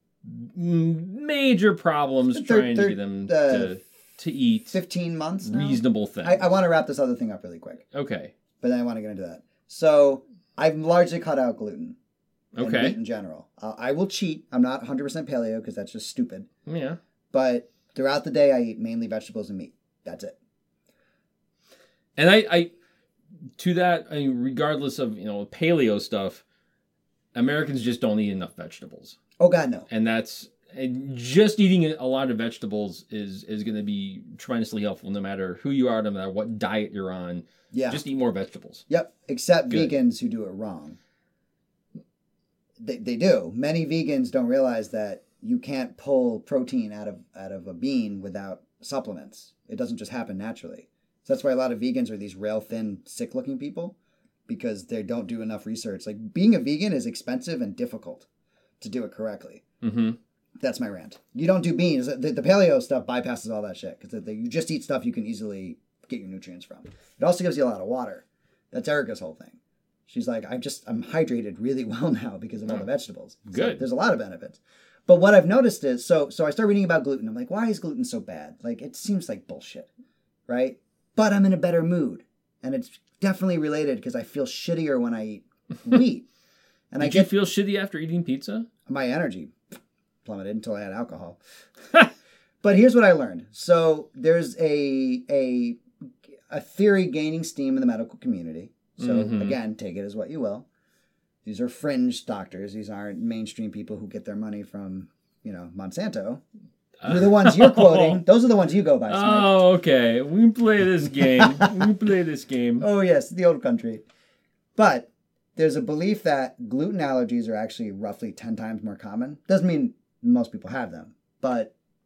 major problems they're, trying they're, to get them uh, to, to eat fifteen months now? Reasonable things. I, I want to wrap this other thing up really quick. Okay. But then I want to get into that. So I've largely cut out gluten. Okay. And meat in general. Uh, I will cheat. I'm not one hundred percent paleo because that's just stupid. Yeah. But throughout the day, I eat mainly vegetables and meat. That's it. And I, I to that, I mean, regardless of, you know, paleo stuff, Americans just don't eat enough vegetables. Oh, God, no. And that's, and just eating a lot of vegetables is, is going to be tremendously helpful no matter who you are, no matter what diet you're on. Yeah. Just eat more vegetables. Yep. Except Good. Vegans who do it wrong. They they do. Many vegans don't realize that you can't pull protein out of out of a bean without supplements. It doesn't just happen naturally. So that's why a lot of vegans are these rail thin, sick looking people because they don't do enough research. Like being a vegan is expensive and difficult to do it correctly. Mm-hmm. That's my rant. You don't do beans. The, the paleo stuff bypasses all that shit because you just eat stuff you can easily get your nutrients from. It also gives you a lot of water. That's Erica's whole thing. She's like, I'm just, I'm hydrated really well now because of all the vegetables. Good. So there's a lot of benefits. But what I've noticed is, so so I started reading about gluten. I'm like, why is gluten so bad? Like, it seems like bullshit, right? But I'm in a better mood. And it's definitely related because I feel shittier when I eat wheat. And Did I get, you feel shitty after eating pizza? My energy plummeted until I had alcohol. But here's what I learned. So there's a a a theory gaining steam in the medical community. So, mm-hmm. again, take it as what you will. These are fringe doctors. These aren't mainstream people who get their money from, you know, Monsanto. Uh, They're the ones you're quoting. Those are the ones you go by, Smite. Oh, okay. We play this game. we play this game. Oh, yes, the old country. But there's a belief that gluten allergies are actually roughly ten times more common. Doesn't mean most people have them. But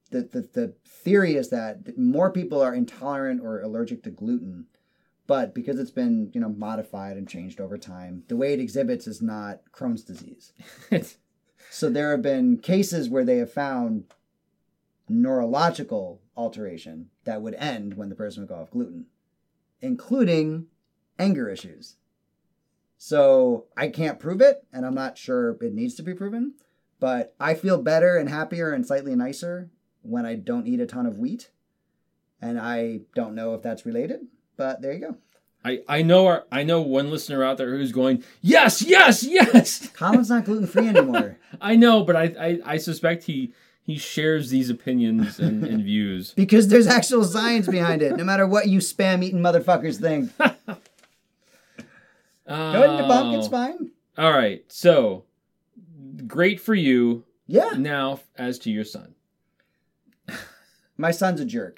the, the, the theory is that more people are intolerant or allergic to gluten, but because it's been, you know, modified and changed over time, the way it exhibits is not Crohn's disease. So there have been cases where they have found neurological alteration that would end when the person would go off gluten, including anger issues. So I can't prove it, and I'm not sure it needs to be proven, but I feel better and happier and slightly nicer when I don't eat a ton of wheat. And I don't know if that's related, but there you go. I, I know our, I know one listener out there who's going, yes, yes, yes. Colin's not gluten-free anymore. I know, but I, I, I suspect he he shares these opinions and, and views. Because there's actual science behind it, no matter what you spam-eating motherfuckers think. Oh. Go ahead and debunk, it's fine. All right, so, great for you. Yeah. Now, as to your son. My son's a jerk.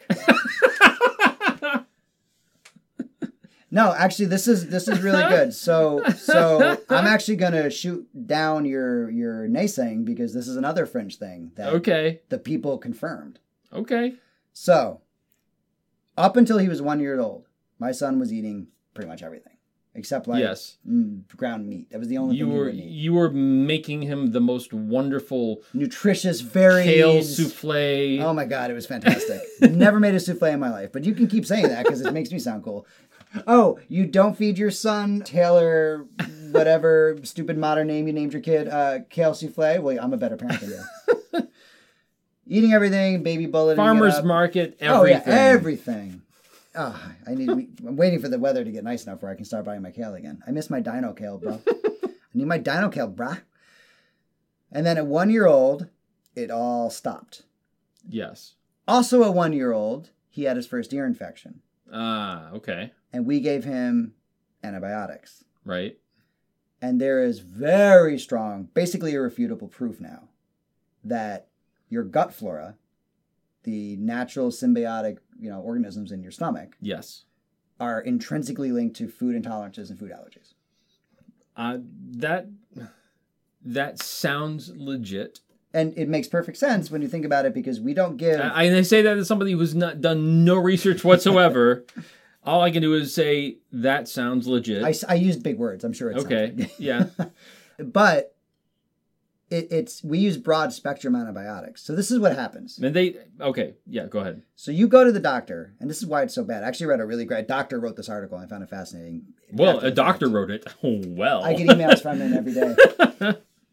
No, actually, this is this is really good. So, so I'm actually gonna shoot down your your naysaying because this is another fringe thing that okay. the people confirmed. Okay. So, up until he was one year old, my son was eating pretty much everything except like yes. ground meat. That was the only you thing were he would eat. You were making him the most wonderful, nutritious, very kale souffle. Oh my god, it was fantastic. Never made a souffle in my life, but you can keep saying that because it makes me sound cool. Oh, you don't feed your son Taylor, whatever stupid modern name you named your kid, uh, kale souffle? Well, I'm a better parent than you. Eating everything, baby bulleting Farmer's it up. market, everything. Oh, yeah, everything. Oh, I need. I'm waiting for the weather to get nice enough where I can start buying my kale again. I miss my dino kale, bro. I need my dino kale, brah. And then at one year old, it all stopped. Yes. Also at one year old, he had his first ear infection. Ah, okay. And we gave him antibiotics. Right. And there is very strong, basically irrefutable proof now that your gut flora, the natural symbiotic, you know, organisms in your stomach, yes, are intrinsically linked to food intolerances and food allergies. Uh, that that sounds legit. And it makes perfect sense when you think about it because we don't give... I, I say that as somebody who's not done no research whatsoever. All I can do is say, that sounds legit. I, I used big words. I'm sure it's okay. Yeah. But it, it's we use broad spectrum antibiotics. So this is what happens. And they... Okay. Yeah, go ahead. So you go to the doctor, and this is why it's so bad. I actually read a really great... doctor wrote this article, and I found it fascinating. Well, a doctor wrote it. Oh, well. I get emails from him every day.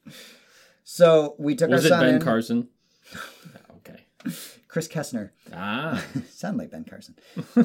So we took Was our son it Ben in. Carson? Okay. Chris Kessner. Ah. Sound like Ben Carson.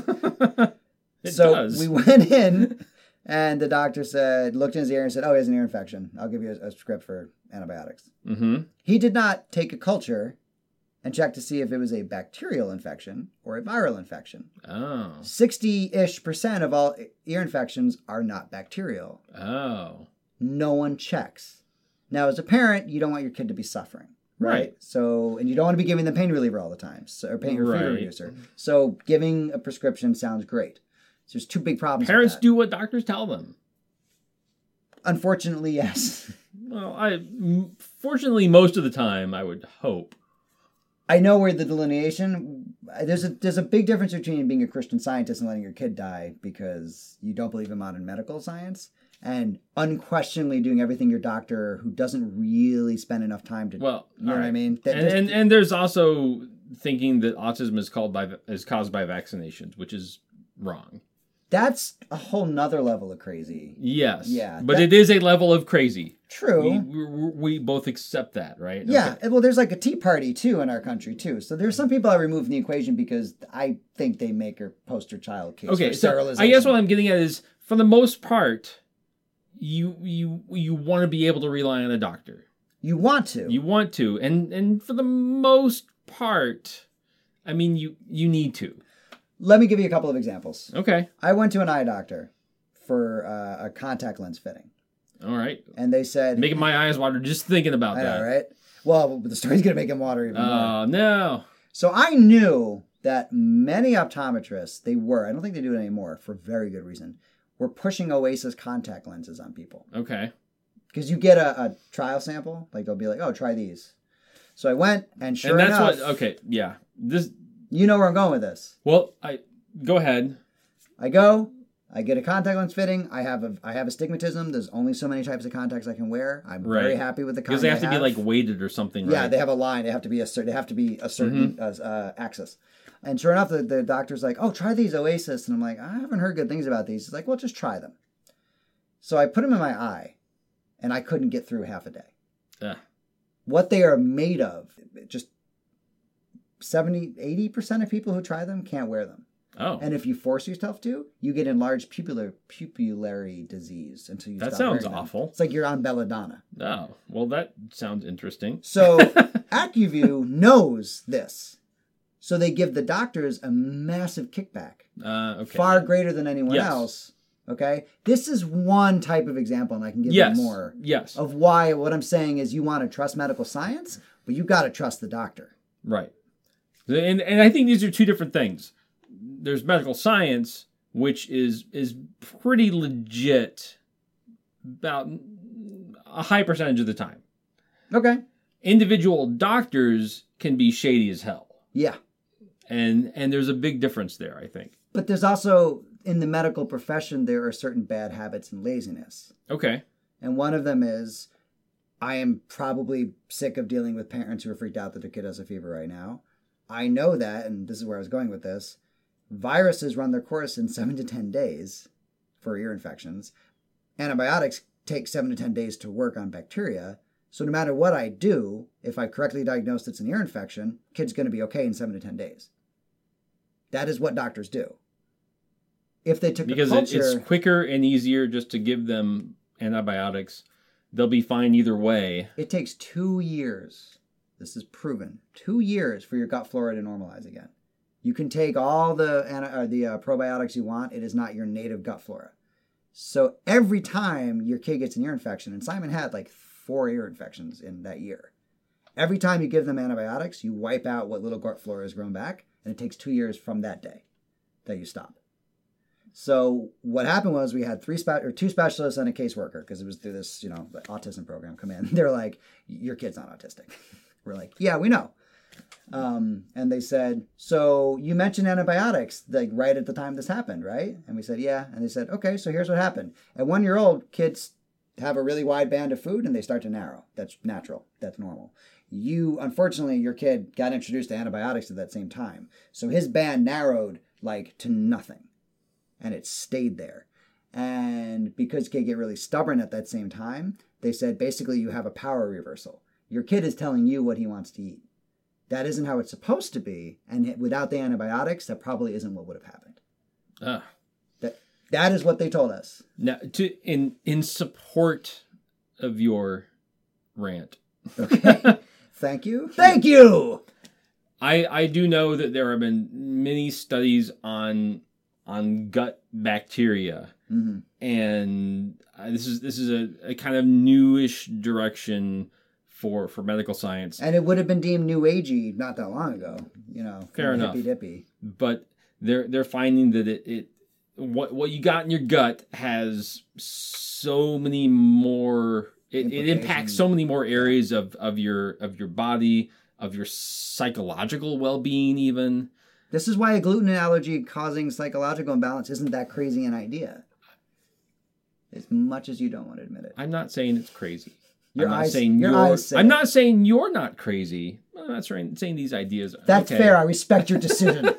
It so does. we went in, and the doctor said, looked in his ear and said, oh, he has an ear infection. I'll give you a, a script for antibiotics. Mm-hmm. He did not take a culture and check to see if it was a bacterial infection or a viral infection. Oh. sixty-ish percent of all ear infections are not bacterial. Oh. No one checks. Now, as a parent, you don't want your kid to be suffering, right? Right. So, and you don't want to be giving them pain reliever all the time, so, or pain or Right. fever reducer. So, giving a prescription sounds great. So, there's two big problems. Parents with that. do what doctors tell them. Unfortunately, yes. Well, I m- fortunately most of the time I would hope. I know where the delineation. There's a there's a big difference between being a Christian Scientist and letting your kid die because you don't believe in modern medical science, and unquestionably doing everything your doctor, who doesn't really spend enough time to. Well, you know all what I right. mean. That And, just- and and there's also thinking that autism is called by is caused by vaccinations, which is wrong. that's a whole nother level of crazy. Yes. Yeah, But that- it is a level of crazy. True. We, we, we both accept that, right? Yeah, Okay. well, there's like a Tea Party too in our country too. So there's some people I remove from the equation because I think they make her poster child case. Okay. for So sterilization. I guess what I'm getting at is, for the most part, you you you want to be able to rely on a doctor. you want to. You want to, and and for the most part, I mean, you you need to. Let me give you a couple of examples. Okay. I went to an eye doctor for uh, a contact lens fitting, All right. and they said, Making my eyes water just thinking about I that. know, right? Well, the story's gonna make him water even more. Oh, no. So I knew that many optometrists, they were, I don't think they do it anymore for very good reason, were pushing Oasis contact lenses on people. Okay. Because you get a, a trial sample, like they'll be like, oh, try these. So I went, and sure and that's enough, what. Okay, yeah. This. You know where I'm going with this. Well, I go ahead. I go. I get a contact lens fitting. I have a I have astigmatism. There's only so many types of contacts I can wear. I'm right. very happy with the kind because they have I to have. be like weighted or something. Right? Yeah, they have a line. They have to be a certain. They have to be a certain mm-hmm. uh, uh, axis. And sure enough, the, the doctor's like, "Oh, try these Oasis," and I'm like, "I haven't heard good things about these." He's like, "Well, just try them." So I put them in my eye, and I couldn't get through half a day. Yeah. What they are made of, just seventy, eighty percent of people who try them can't wear them. Oh. And if you force yourself to, you get enlarged pupillar, pupillary disease until you that stop sounds wearing them. awful. It's like you're on belladonna. Oh, well, that sounds interesting. So AccuView knows this. So they give the doctors a massive kickback. Uh, okay. Far greater than anyone yes. else. Okay? This is one type of example, and I can give yes. you more. Yes. Of why what I'm saying is you want to trust medical science, but you got to trust the doctor. Right. And and I think these are two different things. There's medical science, which is is pretty legit about a high percentage of the time. Okay. Individual doctors can be shady as hell. Yeah. And and there's a big difference there, I think. But there's also, in the medical profession, there are certain bad habits and laziness. Okay. And one of them is, I am probably sick of dealing with parents who are freaked out that their kid has a fever right now. I know that, and this is where I was going with this. Viruses run their course in seven to ten days for ear infections. Antibiotics take seven to ten days to work on bacteria. So no matter what I do, if I correctly diagnose it's an ear infection, kid's going to be okay in seven to ten days. That is what doctors do. If they took because a culture, it's quicker and easier just to give them antibiotics, they'll be fine either way. It takes two years. This is proven. Two years for your gut flora to normalize again. You can take all the uh, the uh, probiotics you want. It is not your native gut flora. So every time your kid gets an ear infection, and Simon had like four ear infections in that year. Every time you give them antibiotics, you wipe out what little gut flora has grown back, and it takes two years from that day that you stop. So what happened was we had three spe- or two specialists and a caseworker, because it was through this, you know, autism program come in. They're like, your kid's not autistic. We're like, yeah, we know. Um, and they said, so you mentioned antibiotics like right at the time this happened, right? And we said, yeah. And they said, okay, so here's what happened. At one year old, kids have a really wide band of food and they start to narrow. That's natural. That's normal. You, unfortunately, your kid got introduced to antibiotics at that same time. So his band narrowed like to nothing. And it stayed there. And because kids get really stubborn at that same time, they said, basically, you have a power reversal. Your kid is telling you what he wants to eat. That isn't how it's supposed to be. And without the antibiotics, that probably isn't what would have happened. Ah. That that is what they told us. Now, to in in support of your rant. Okay. Thank you. Thank you. I I do know that there have been many studies on on gut bacteria, mm-hmm. and this is this is a, a kind of newish direction for for medical science. And it would have been deemed new agey not that long ago, you know. Fair enough. Hippy dippy. But they're they're finding that it, it what what you got in your gut has so many more. It, it impacts so many more areas of, of your of your body, of your psychological well-being even. This is why a gluten allergy causing psychological imbalance isn't that crazy an idea. As much as you don't want to admit it. I'm not saying it's crazy. Your I'm not eyes, saying your you're, eyes say I'm it. not saying you're not crazy. I'm not saying, saying these ideas. That's okay. fair. I respect your decision.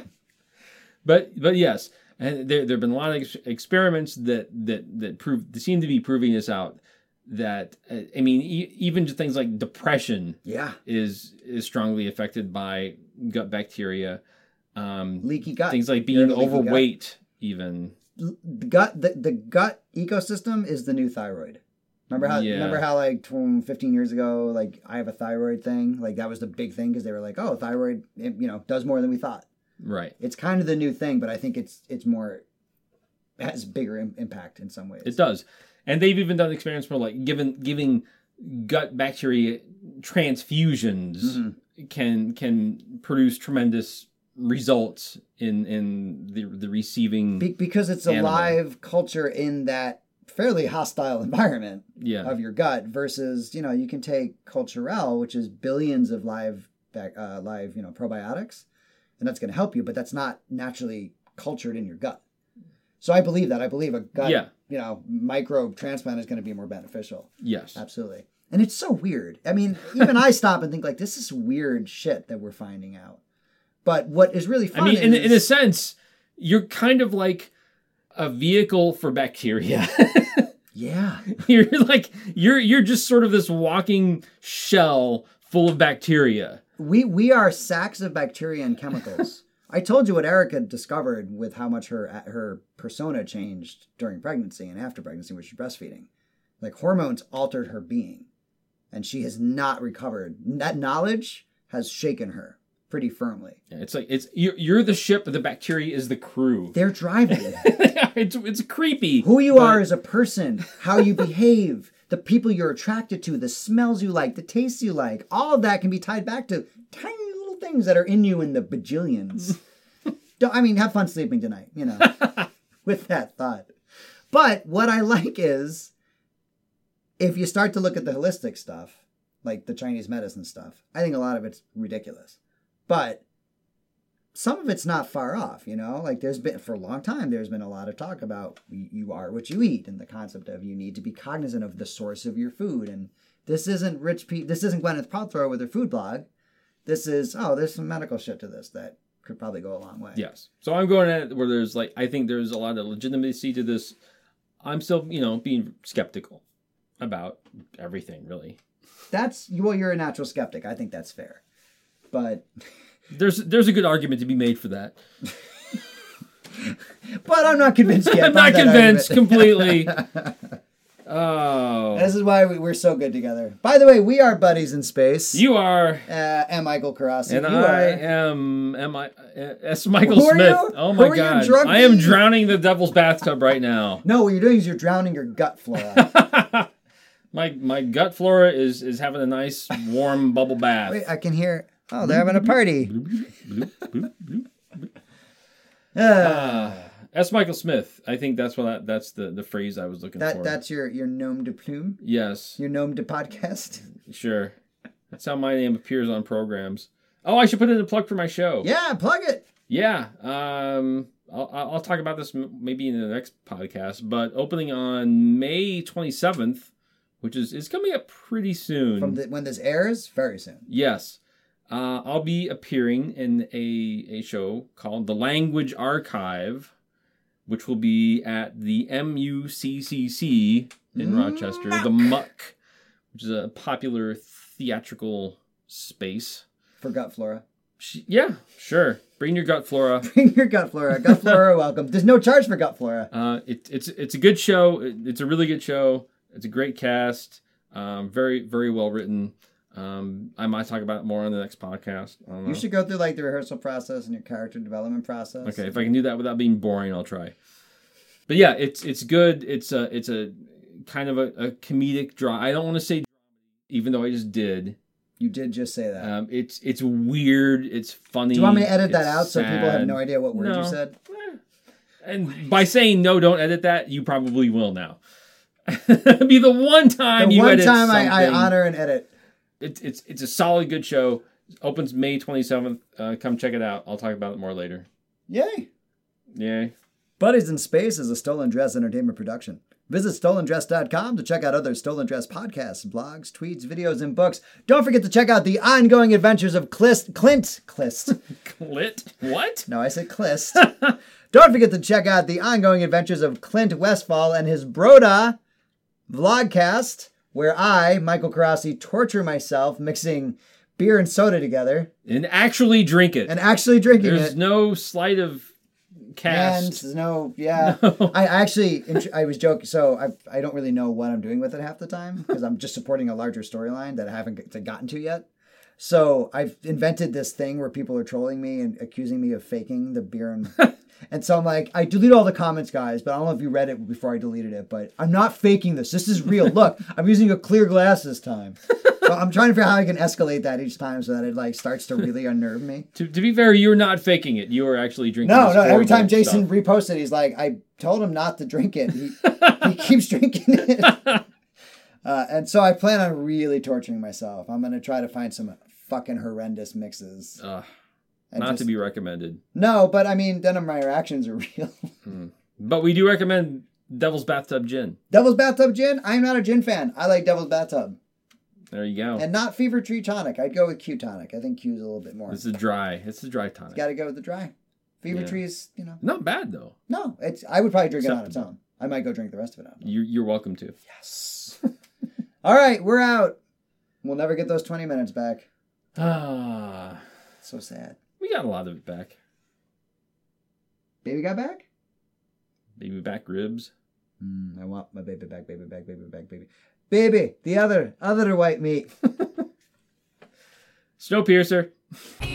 but but yes, and there there have been a lot of ex- experiments that that that prove that seem to be proving this out. That uh, I mean, e- even just things like depression, yeah, is is strongly affected by gut bacteria. Um, leaky gut. Things like being overweight, gut. even. The gut, the, the gut ecosystem is the new thyroid. Remember how? Yeah. Remember how like fifteen years ago, like I have a thyroid thing. Like that was the big thing because they were like, oh, thyroid, it, you know, does more than we thought. Right. It's kind of the new thing, but I think it's it's more has bigger im- impact in some ways. It does, and they've even done experiments for like giving giving gut bacteria transfusions mm-hmm. can can produce tremendous results in in the the receiving Be- because it's a animal. live culture in that fairly hostile environment yeah. of your gut versus, you know, you can take Culturelle, which is billions of live, uh, live, you know, probiotics, and that's going to help you, but that's not naturally cultured in your gut. So I believe that. I believe a gut, yeah. you know, microbe transplant is going to be more beneficial. Yes. Absolutely. And it's so weird. I mean, even I stop and think like, this is weird shit that we're finding out. But what is really fun I mean, is... in, in a sense, you're kind of like a vehicle for bacteria. Yeah. You're like, you're you're just sort of this walking shell full of bacteria. We we are sacks of bacteria and chemicals. I told you what Erica discovered with how much her her persona changed during pregnancy and after pregnancy, which is breastfeeding. Like hormones altered her being, and she has not recovered. That knowledge has shaken her pretty firmly. Yeah, it's like it's you're, you're the ship, the bacteria is the crew. They're driving. it's it's creepy. Who you but... are as a person, how you behave, the people you're attracted to, the smells you like, the tastes you like, all of that can be tied back to tiny little things that are in you in the bajillions. Don't, I mean, have fun sleeping tonight, you know, with that thought. But what I like is, if you start to look at the holistic stuff, like the Chinese medicine stuff, I think a lot of it's ridiculous. But some of it's not far off, you know? Like there's been, for a long time, there's been a lot of talk about you are what you eat and the concept of you need to be cognizant of the source of your food. And this isn't rich pe- This isn't Gwyneth Paltrow with her food blog. This is, oh, there's some medical shit to this that could probably go a long way. Yes. So I'm going at it where there's like, I think there's a lot of legitimacy to this. I'm still, you know, being skeptical about everything, really. That's, well, you're a natural skeptic. I think that's fair. But there's there's a good argument to be made for that. But I'm not convinced yet. I'm not convinced completely. Oh. This is why we, we're so good together. By the way, we are buddies in space. You are. Uh, and Michael Carrassi. And you I are. am, am I, uh, S. Michael Who are Smith. you? Oh my Who are you, God. drunk I am me? drowning the devil's bathtub right now. No, what you're doing is you're drowning your gut flora. my my gut flora is, is having a nice warm bubble bath. Wait, I can hear... Oh, they're having a party. uh, uh, S. Michael Smith. I think that's what I, that's the, the phrase I was looking that for. That's your, your nom de plume? Yes. Your nom de podcast? Sure. That's how my name appears on programs. Oh, I should put in a plug for my show. Yeah, plug it. Yeah. Um, I'll, I'll talk about this maybe in the next podcast, but opening on May twenty-seventh, which is, is coming up pretty soon. From the, when this airs? Very soon. Yes. Uh, I'll be appearing in a, a show called The Language Archive, which will be at the M U C C C in Muck. Rochester, the Muck, which is a popular theatrical space. For gut flora. Yeah, sure. Bring your gut flora. Bring your gut flora. Gut flora are welcome. There's no charge for gut flora. Uh, it, it's it's a good show. It, it's a really good show. It's a great cast. Um, very, very well written. Um, I might talk about it more on the next podcast. I don't know. You should go through like the rehearsal process and your character development process. Okay, if I can do that without being boring, I'll try. But yeah, it's it's good. It's a it's a kind of a, a comedic drama. I don't want to say, even though I just did. You did just say that. Um, it's it's weird. It's funny. Do you want me to edit that it's out so sad. people have no idea what words No. you said? And by saying no, don't edit that, you probably will now. It'll be the one time The you one edit time I, I something. honor and edit. It's it's it's a solid good show. It opens May twenty-seventh. Uh, come check it out. I'll talk about it more later. Yay. Yay. Buddies in Space is a Stolen Dress entertainment production. Visit stolen dress dot com to check out other Stolen Dress podcasts, blogs, tweets, videos, and books. Don't forget to check out the ongoing adventures of Clist, Clint, Clist. Clit? What? No, I said Clist. Don't forget to check out the ongoing adventures of Clint Westfall and his Broda vlogcast, where I, Michael Carassi, torture myself mixing beer and soda together. And actually drink it. And actually drinking There's it. no sleight of cast. And no, yeah. No. I actually, I was joking. So I, I don't really know what I'm doing with it half the time because I'm just supporting a larger storyline that I haven't gotten to yet. So I've invented this thing where people are trolling me and accusing me of faking the beer and... And so I'm like, I delete all the comments, guys, but I don't know if you read it before I deleted it, but I'm not faking this. This is real. Look, I'm using a clear glass this time. So I'm trying to figure out how I can escalate that each time so that it like starts to really unnerve me. To, to be fair, you're not faking it. You are actually drinking No, this no, every time horrible Jason stuff. reposted, he's like, I told him not to drink it. He, he keeps drinking it. Uh, and so I plan on really torturing myself. I'm going to try to find some fucking horrendous mixes. Uh, not just, to be recommended. No, but I mean, then my reactions are real. Hmm. But we do recommend Devil's Bathtub Gin. Devil's Bathtub Gin? I'm not a gin fan. I like Devil's Bathtub. There you go. And not Fever Tree Tonic. I'd go with Q Tonic. I think Q's a little bit more. It's a dry. It's a dry tonic. Got to go with the dry. Fever yeah. Tree's, you know. Not bad, though. No, it's. I would probably drink Acceptable. It on its own. I might go drink the rest of it out. You're, you're welcome to. Yes. All right, we're out. We'll never get those twenty minutes back. Ah. So sad. We got a lot of it back. Baby got back? Baby back ribs. Mm, I want my baby back, baby back, baby back, baby. Baby, the other, other white meat. Snowpiercer.